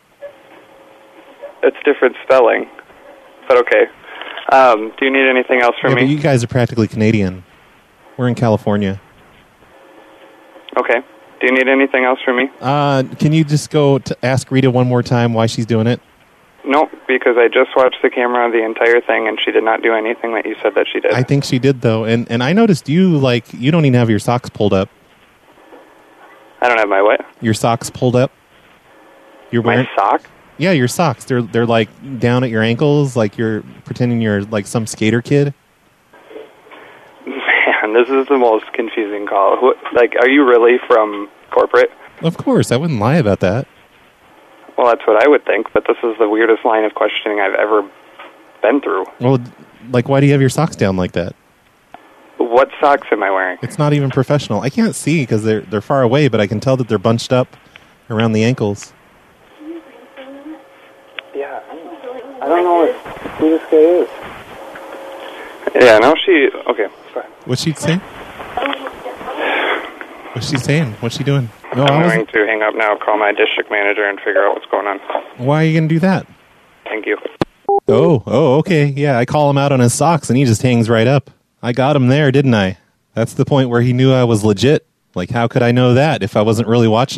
It's different spelling. But okay. Um, do you need anything else from Yeah, me? but you guys are practically Canadian. We're in California. Okay. Do you need anything else from me? Uh, can you just go to ask Rita one more time why she's doing it? No, because I just watched the camera the entire thing, and she did not do anything that you said that she did. I think she did, though. And and I noticed you, like, you don't even have your socks pulled up. I don't have my what? Your socks pulled up. You're My wearing sock? Yeah, your socks. They're they're like down at your ankles, like you're pretending you're like some skater kid. Man, this is the most confusing call. Who, like, are you really from corporate? Of course, I wouldn't lie about that. Well, that's what I would think, but this is the weirdest line of questioning I've ever been through. Well, like, why do you have your socks down like that? What socks am I wearing? It's not even professional. I can't see because they're they're far away, but I can tell that they're bunched up around the ankles. Yeah, I don't know what, who this guy is. Yeah, no, she... Okay, fine. What's she saying? What's she saying? What's she doing? No, I I'm wasn't. going to hang up now, call my district manager, and figure out what's going on. Why are you going to do that? Thank you. Oh, oh, okay. Yeah, I call him out on his socks, and he just hangs right up. I got him there, didn't I? That's the point where he knew I was legit. Like, how could I know that if I wasn't really watching?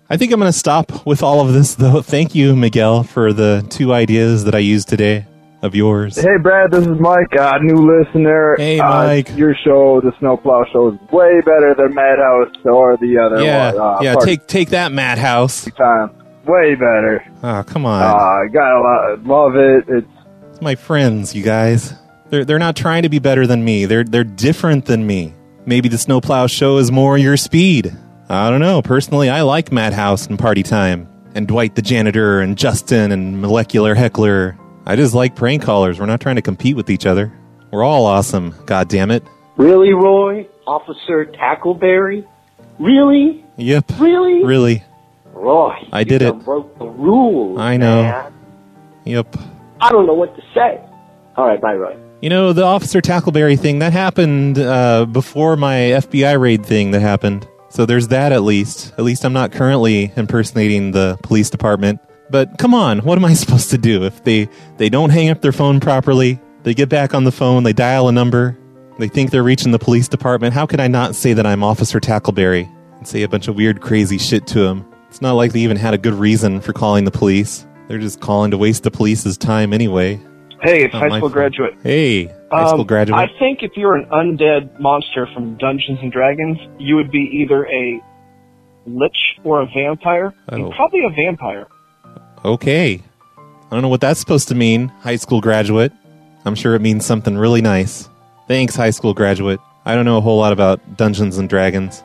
I think I'm going to stop with all of this, though. Thank you, Miguel, for the two ideas that I used today of yours. Hey, Brad, this is Mike, uh, new listener. Hey, uh, Mike. Your show, the Snowplow Show, is way better than Madhouse or the other Yeah, one. Uh, yeah. Party Take take that, Madhouse. Time. Way better. Oh, come on. Uh, got a lot. Love it. It's It's my friends, you guys. They're they're not trying to be better than me. They're they're different than me. Maybe the Snowplow Show is more your speed. I don't know. Personally, I like Madhouse and Party Time and Dwight the Janitor and Justin and Molecular Heckler. I just like prank callers. We're not trying to compete with each other. We're all awesome. God damn it. Really, Roy? Officer Tackleberry? Really? Yep. Really? Really. Roy, I did you it. done broke the rules, I know. man. Yep. I don't know what to say. All right, bye, Roy. You know, the Officer Tackleberry thing, that happened uh, before my F B I raid thing that happened. So there's that at least. At least I'm not currently impersonating the police department. But come on, what am I supposed to do? If they, they don't hang up their phone properly, they get back on the phone, they dial a number, they think they're reaching the police department, how could I not say that I'm Officer Tackleberry and say a bunch of weird, crazy shit to them? It's not like they even had a good reason for calling the police. They're just calling to waste the police's time anyway. Hey, it's Not high my school fault. graduate. Hey, high school Um, graduate. I think if you're an undead monster from Dungeons and Dragons, you would be either a lich or a vampire. And Oh. probably a vampire. Okay. I don't know what that's supposed to mean, high school graduate. I'm sure it means something really nice. Thanks, high school graduate. I don't know a whole lot about Dungeons and Dragons.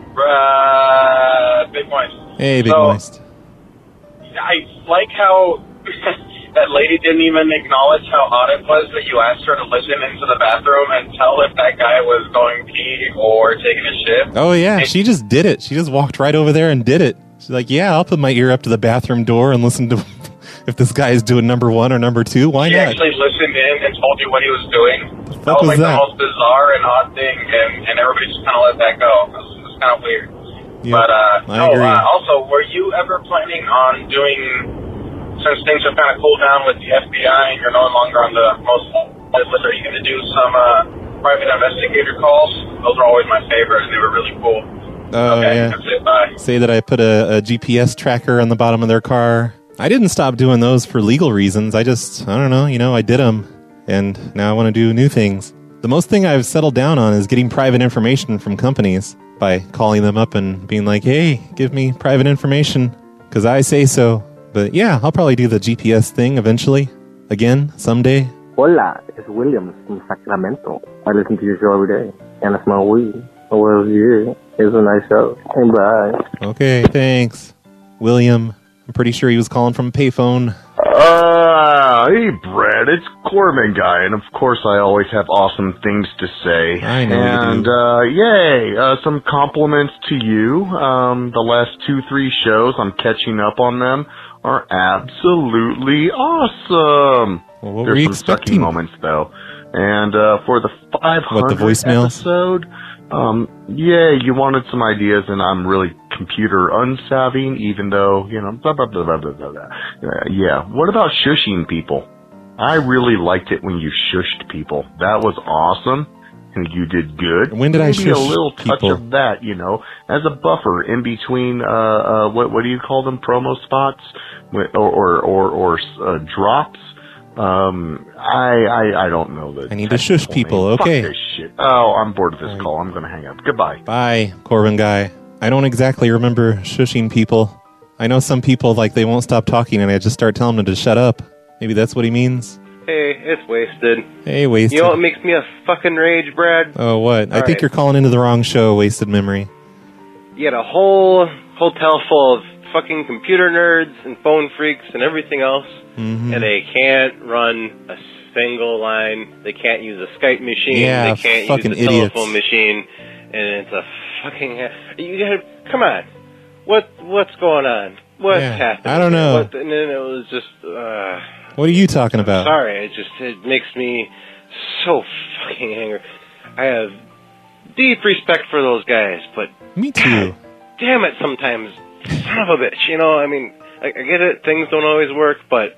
Uh, Big Moist. Hey, Big So, Moist. I like how that lady didn't even acknowledge how odd it was that you asked her to listen into the bathroom and tell if that guy was going pee or taking a shit. Oh, yeah, she just did it. She just walked right over there and did it. She's like, yeah, I'll put my ear up to the bathroom door and listen to if this guy is doing number one or number two. Why She not? actually listened in and told you what he was doing. That fuck was was like that? the most bizarre and odd thing, and, and everybody just kind of let that go. It was, it was kind of weird. Yep, but uh, I no, agree. uh, also, were you ever planning on doing, since things have kind of cooled down with the F B I and you're no longer on the most wanted list, are you going to do some uh, private investigator calls? Those are always my favorite, and they were really cool. Oh, okay, yeah. that's it. Bye. Say that I put a, a G P S tracker on the bottom of their car. I didn't stop doing those for legal reasons. I just, I don't know, you know, I did them. And now I want to do new things. The most thing I've settled down on is getting private information from companies by calling them up and being like, hey, give me private information because I say so. But yeah, I'll probably do the G P S thing eventually. Again, someday. Hola, it's Williams from Sacramento. I listen to your show every day, and I smell weed. Well, yeah, it's a nice show. Hey, bye. Okay, thanks. William, I'm pretty sure he was calling from a payphone. Uh, hey, Brad, it's Corbin Guy, and of course I always have awesome things to say. I know you And, do. uh, yay, uh, some compliments to you. Um, the last two, three shows, I'm catching up on them, are absolutely awesome. Well, what There's were you some sucky expecting? moments, though. And, uh, for the five What, the hundredth voicemails? episode, um, yeah, you wanted some ideas, and I'm really computer unsavvy, even though, you know, blah, blah, blah, blah, blah, blah, blah. Uh, yeah. What about shushing people? I really liked it when you shushed people. That was awesome, and you did good. When did I Maybe a shush little touch people? of that, you know, as a buffer in between, uh, uh, what, what do you call them, promo spots? Or, or, or, or, uh, drops? Um, I, I, I don't know the I need to shush technical people, name. okay. Fuck this shit. Oh, I'm bored of this call. I'm gonna hang up. Goodbye. Bye, Corbin Guy. I don't exactly remember shushing people. I know some people, like, they won't stop talking and I just start telling them to shut up. Maybe that's what he means. Hey, it's Wasted. Hey, Wasted. You know what makes me a fucking rage, Brad? Oh, what? I All think right. you're calling into the wrong show, Wasted Memory. You had a whole hotel full of fucking computer nerds and phone freaks and everything else, Mhm. and they can't run a single line. They can't use a Skype machine. Yeah, they can't fucking use a idiots. telephone machine, and it's a fucking. You gotta come on. What what's going on? What's Yeah, happening? I don't know. What, and then it was just. Uh, What are you talking about? Sorry, it just it makes me so fucking angry. I have deep respect for those guys, but Me too. damn it, sometimes son of a bitch. You know, I mean, I, I get it. Things don't always work, but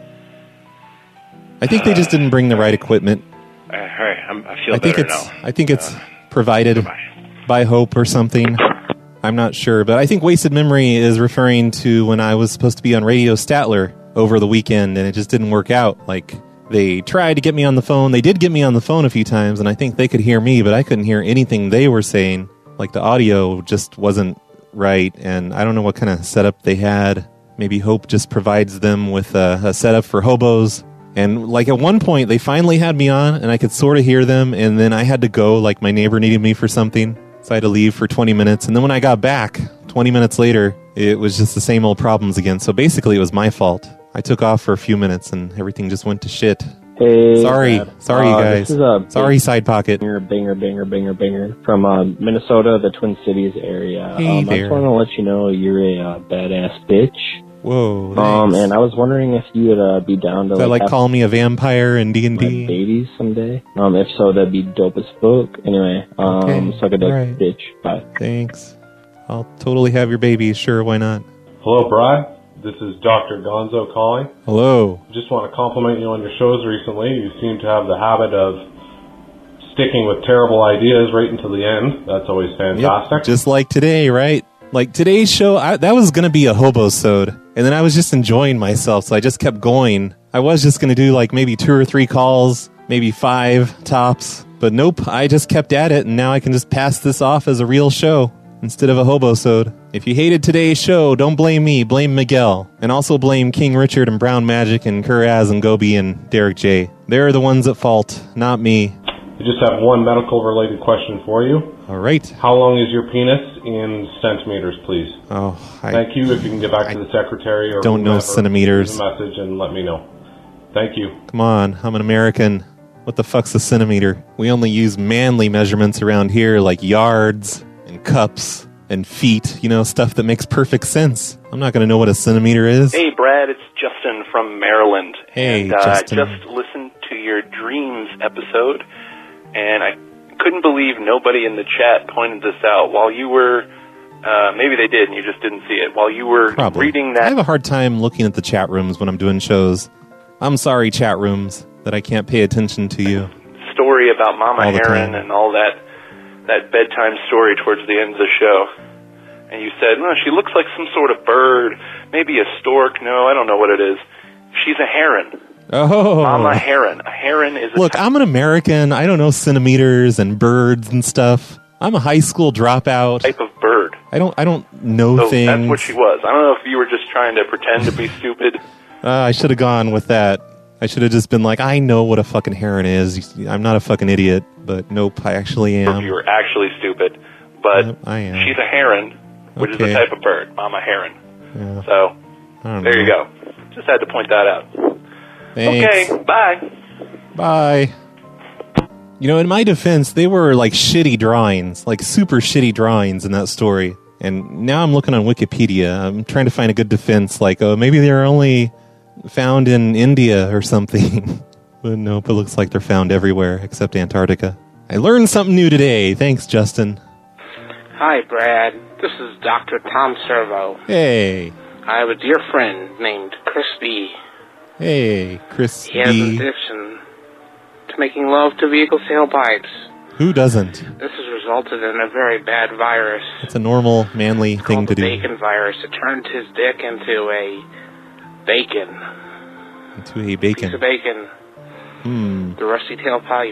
I think they just didn't bring the right equipment. uh, all right, I'm, I feel I think better it's now. I think it's provided by Hope or something. I'm not sure, but I think Wasted Memory is referring to when I was supposed to be on Radio Statler over the weekend, and it just didn't work out. Like, they tried to get me on the phone. They did get me on the phone a few times, and I think they could hear me, but I couldn't hear anything they were saying. Like, the audio just wasn't right, and I don't know what kind of setup they had. Maybe Hope just provides them with a, a setup for hobos. And, like, at one point, they finally had me on, and I could sort of hear them, and then I had to go, like, my neighbor needed me for something, so I had to leave for twenty minutes. And then when I got back, twenty minutes later, it was just the same old problems again. So basically, it was my fault. I took off for a few minutes, and everything just went to shit. Hey, sorry, Brad. sorry, you Uh, guys. This is a sorry, Side Pocket. Binger, binger, binger, binger, binger from uh, Minnesota, the Twin Cities area. Hey um, I there. just want to let you know you're a uh, badass bitch. Whoa, Um, thanks. and I was wondering if you would uh, be down to Is that like have calling me a vampire in D and my D? babies someday. Um, if so, that'd be dope as fuck. Anyway, um, Okay, suck a dick, alright. bitch. Bye. Thanks. I'll totally have your baby. Sure, why not? Hello, Brad. This is Doctor Gonzo calling. Hello. Just want to compliment you on your shows recently. You seem to have the habit of sticking with terrible ideas right until the end. That's always fantastic. Yep, just like today, right? Like today's show, I, that was going to be a hobo-sode. And then I was just enjoying myself, so I just kept going. I was just going to do like maybe two or three calls, maybe five tops. But nope, I just kept at it, and now I can just pass this off as a real show instead of a hobo-sode. If you hated today's show, don't blame me, blame Miguel. And also blame King Richard and Brown Magic and Kuraz and Gobi and Derek J. They're the ones at fault, not me. I just have one medical-related question for you. All right. How long is your penis in centimeters, please? Oh, I Thank you. If you can get back to the secretary or don't know whomever, centimeters. leave a message and let me know. Thank you. Come on, I'm an American. What the fuck's a centimeter? We only use manly measurements around here, like yards and cups and feet, you know, stuff that makes perfect sense. I'm not going to know what a centimeter is. Hey, Brad, it's Justin from Maryland. Hey, and, uh, Justin. I just listened to your Dreams episode, and I couldn't believe nobody in the chat pointed this out. While you were, uh, maybe they did and you just didn't see it, while you were Probably. reading I that have a hard time looking at the chat rooms when I'm doing shows. I'm sorry, chat rooms, that I can't pay attention to you. story about Mama All the Heron time. and all that, that bedtime story towards the end of the show. And you said, well, she looks like some sort of bird, maybe a stork. No, I don't know what it is. She's a heron. Oh. Mama Heron. A heron is a Look, I'm an American. I don't know centimeters and birds and stuff. I'm a high school dropout. type of bird. I don't I don't know So things. that's what she was. I don't know if you were just trying to pretend to be stupid. Uh, I should have gone with that. I should have just been like, I know what a fucking heron is. I'm not a fucking idiot, but nope, I actually Or if am. you were actually stupid. But Yep, I am. she's a heron, which is Okay. a type of bird. Mama Heron. Yeah. So I don't there know. you go. Just had to point that out. Thanks. Okay, bye. Bye. You know, in my defense, they were like shitty drawings, like super shitty drawings in that story. And now I'm looking on Wikipedia. I'm trying to find a good defense, like, oh, maybe they're only found in India or something. But nope, it looks like they're found everywhere except Antarctica. I learned something new today. Thanks, Justin. Hi, Brad. This is Doctor Tom Servo. Hey. I have a dear friend named Chris B. Hey, Chris He has an B. addiction to making love to vehicle tailpipes. Who doesn't? This has resulted in a very bad virus. It's a normal, manly thing to The do. bacon virus. It turned his dick into a bacon. Into a Piece bacon. of bacon. Hmm. The rusty tailpipe.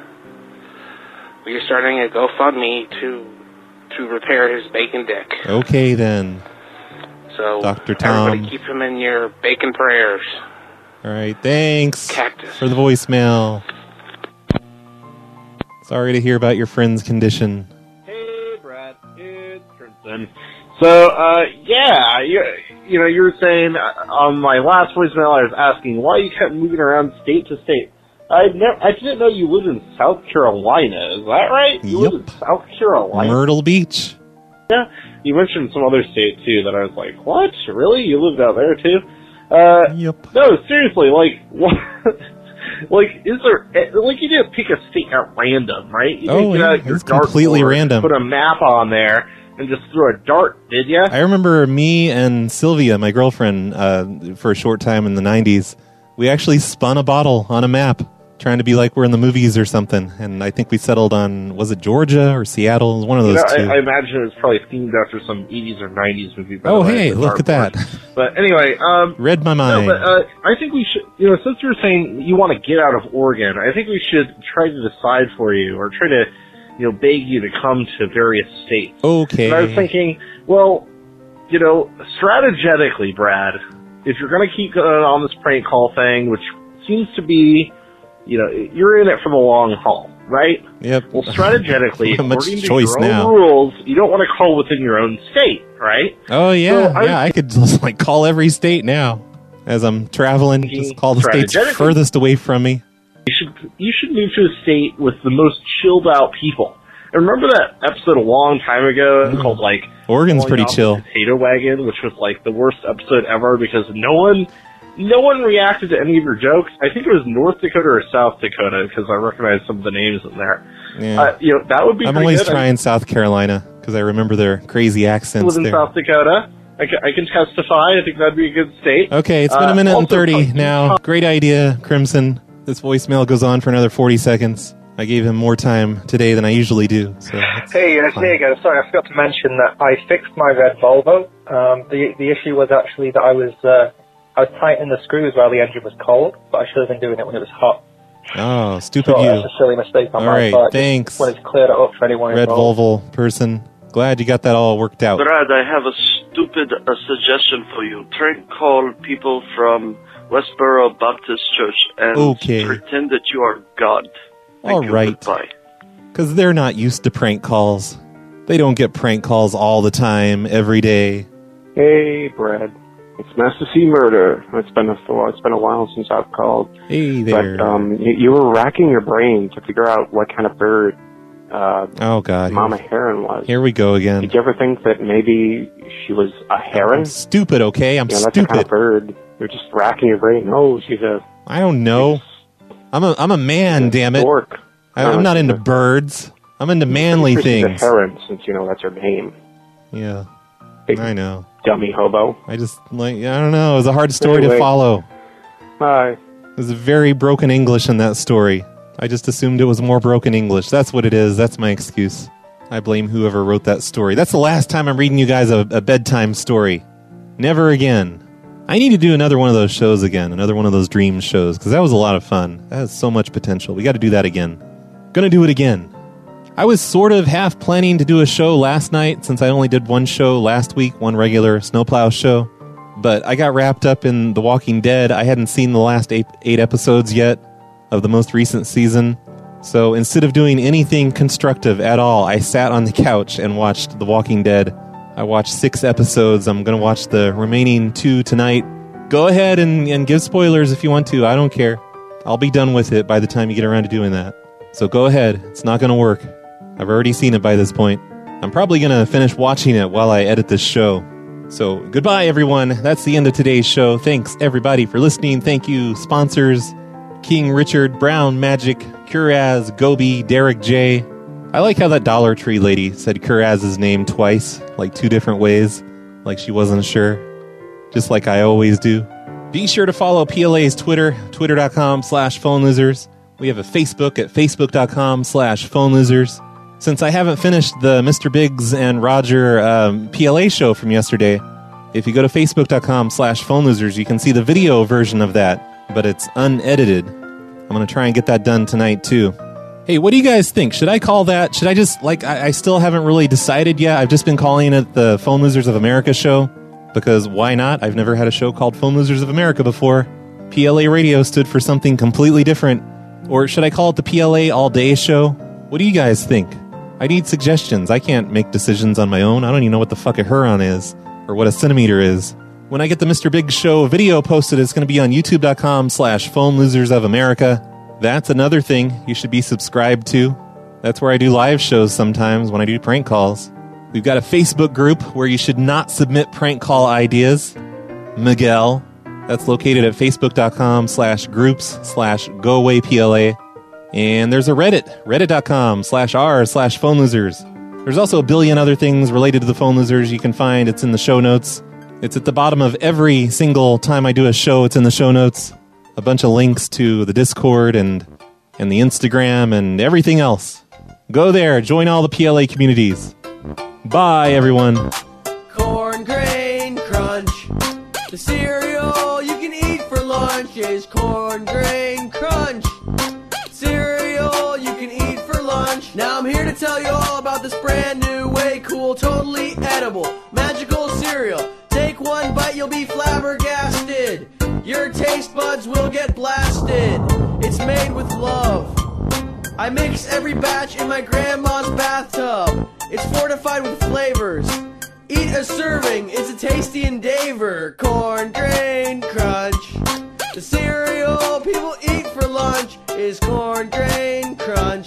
We are starting a GoFundMe to to repair his bacon dick. Okay, then. So, Doctor Tom. everybody keep him in your bacon prayers. All right, thanks Cactus. for the voicemail. Sorry to hear about your friend's condition. Hey, Brad. It's Trinson. So, uh, yeah, you, you know, you were saying uh, on my last voicemail, I was asking why you kept moving around state to state. I never, I didn't know you lived in South Carolina. Is that right? You Yep. live in South Carolina? Myrtle Beach. Yeah. You mentioned some other state, too, that I was like, what? Really? You lived out there, too? Uh, yep. No, seriously, like, what? Like, is there, like, you didn't pick a state at random, right? You Oh, didn't get yeah, out your it's completely dartboard, random. put a map on there, and just throw a dart, did ya? I remember me and Sylvia, my girlfriend, uh, for a short time in the nineties, we actually spun a bottle on a map. trying to be like we're in the movies or something. And I think we settled on, was it Georgia or Seattle? It was one of You those know, two. I, I imagine it was probably themed after some eighties or nineties movie. By oh, the way, hey, with look our at that. part. But anyway, um, read my mind. No, but uh, I think we should. You know, since you're saying you want to get out of Oregon, I think we should try to decide for you, or try to, you know, beg you to come to various states. Okay. And I was thinking, well, you know, strategically, Brad, if you're going to keep going on this prank call thing, which seems to be, you know, you're in it for the long haul, right? Yep. Well, strategically, Not much according to choice your own now. rules, you don't want to call within your own state, right? Oh, yeah. So I- yeah, I could just like call every state now as I'm traveling. Just call the states Strategically. furthest away from me. You should you should move to a state with the most chilled out people. And remember that episode a long time ago called like Oregon's Falling pretty Off the chill. Potato Wagon, which was like the worst episode ever because no one no one reacted to any of your jokes. I think it was North Dakota or South Dakota because I recognize some of the names in there. Yeah. Uh, you know that would be. I'm pretty always good. trying South Carolina because I remember their crazy I accents live in there. South Dakota. I can, I can testify. I think that'd be a good state. Okay, it's been Uh, a minute and also, thirty talk- now. Great idea, Crimson. This voicemail goes on for another forty seconds. I gave him more time today than I usually do. So that's Hey, it's me again. Sorry, I forgot to mention that I fixed my red Volvo. Um, the the issue was actually that I was uh, I was tightening the screws while the engine was cold, but I should have been doing it when it was hot. Oh, stupid So you. that's a silly mistake on All my right, part. thanks. Wanted to clear that up for anyone Red involved. Volvo person. Glad you got that all worked out. Brad, I have a stupid uh, suggestion for you. Try and call people from Westboro Baptist Church and Okay. pretend that you are God. All right. Because they're not used to prank calls. They don't get prank calls all the time, every day. Hey, Brad. It's nice to see murder. It's been a well, it's been a while since I've called. Hey there. But um, you, you were racking your brain to figure out what kind of bird uh, Oh, God. Mama Heron was. Here we go again. Did you ever think that maybe she was a heron? I'm stupid, okay? I'm you know, that's the kind stupid. of bird. You're just racking your brain. Oh, she's a I don't know. I'm a I'm a man, damn it. stork. I, I'm not into birds. I'm into manly Pretty sure she's things. a heron, since you know that's her name. Yeah. Big I know. Dummy hobo. I just, like, I don't know. It was a hard story Anyway. to follow. Bye. It was very broken English in that story. I just assumed it was more broken English. That's what it is. That's my excuse. I blame whoever wrote that story. That's the last time I'm reading you guys a, a bedtime story. Never again. I need to do another one of those shows again. Another one of those dream shows. Because that was a lot of fun. That has so much potential. We got to do that again. Gonna do it again. I was sort of half planning to do a show last night since I only did one show last week, one regular Snowplow show. But I got wrapped up in The Walking Dead. I hadn't seen the last eight, eight episodes yet of the most recent season. So instead of doing anything constructive at all, I sat on the couch and watched The Walking Dead. I watched six episodes. I'm going to watch the remaining two tonight. Go ahead and, and give spoilers if you want to. I don't care. I'll be done with it by the time you get around to doing that. So go ahead. It's not going to work. I've already seen it by this point. I'm probably going to finish watching it while I edit this show. So goodbye, everyone. That's the end of today's show. Thanks, everybody, for listening. Thank you, sponsors. King Richard, Brown Magic, Kuraz, Gobi, Derek J. I like how that Dollar Tree lady said Kuraz's name twice, like two different ways, like she wasn't sure, just like I always do. Be sure to follow P L A's Twitter, twitter.com slash phone losers. We have a Facebook at facebook.com slash phone losers. Since I haven't finished the Mister Biggs and Roger um, P L A show from yesterday, if you go to facebook.com slash phone losers, you can see the video version of that, but it's unedited. I'm going to try and get that done tonight, too. Hey, what do you guys think? Should I call that? Should I just, like, I, I still haven't really decided yet. I've just been calling it the Phone Losers of America show, because why not? I've never had a show called Phone Losers of America before. P L A Radio stood for something completely different. Or should I call it the P L A All Day show? What do you guys think? I need suggestions. I can't make decisions on my own. I don't even know what the fuck a Huron is, or what a centimeter is. When I get the Mister Big Show video posted, it's going to be on youtube.com slash phone losers of America. That's another thing you should be subscribed to. That's where I do live shows sometimes when I do prank calls. We've got a Facebook group where you should not submit prank call ideas. Miguel. That's located at facebook.com slash groups slash go away PLA. And there's a Reddit, reddit.com slash r slash phone losers. There's also a billion other things related to the phone losers you can find. It's in the show notes. It's at the bottom of every single time I do a show. It's in the show notes. A bunch of links to the Discord and and the Instagram and everything else. Go there, join all the P L A communities. Bye, everyone. Corn Grain Crunch. The cereal you can eat for lunch is Corn Grain Crunch. Cereal you can eat for lunch. Now I'm here to tell you all about this brand new, way cool, totally edible, magical cereal. Take one bite, you'll be flabbergasted. Your taste buds will get blasted. It's made with love. I mix every batch in my grandma's bathtub. It's fortified with flavors. Eat a serving, it's a tasty endeavor. Corn Grain Crunch. The cereal people eat for lunch is Corn Grain Crunch.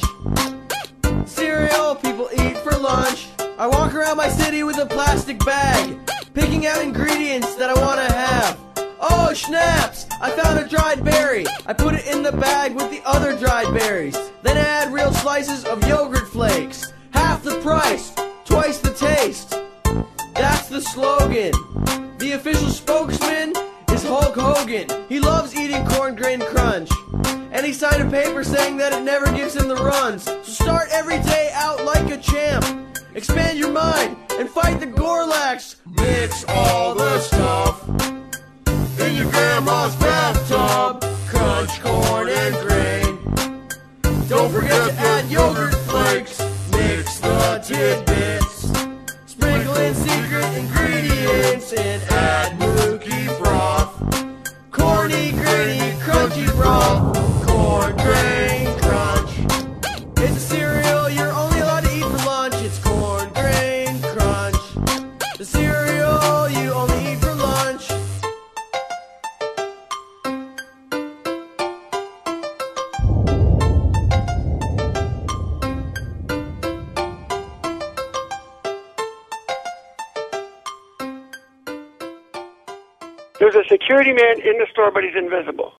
Cereal people eat for lunch. I walk around my city with a plastic bag, picking out ingredients that I want to have. Oh, snaps! I found a dried berry. I put it in the bag with the other dried berries. Then I add real slices of yogurt flakes. Half the price, twice the taste. That's the slogan. The official spokesman is Hulk Hogan. He loves eating Corn Grain Crunch. And he signed a paper saying that it never gives him the runs. So start every day out like a champ. Expand your mind and fight the Gorlax. Mix all the stuff in your grandma's bathtub. Crunch corn and grain. Don't forget to add yogurt flakes. Mix the tidbits. Sprinkle in secret ingredients and add mookie broth. Corny, grainy, crunchy broth. Corn Grain Crunch. It's a cereal you're only allowed to eat for lunch. It's Corn Grain Crunch. The cereal you only eat for lunch. There's a security man in the store, but he's invisible.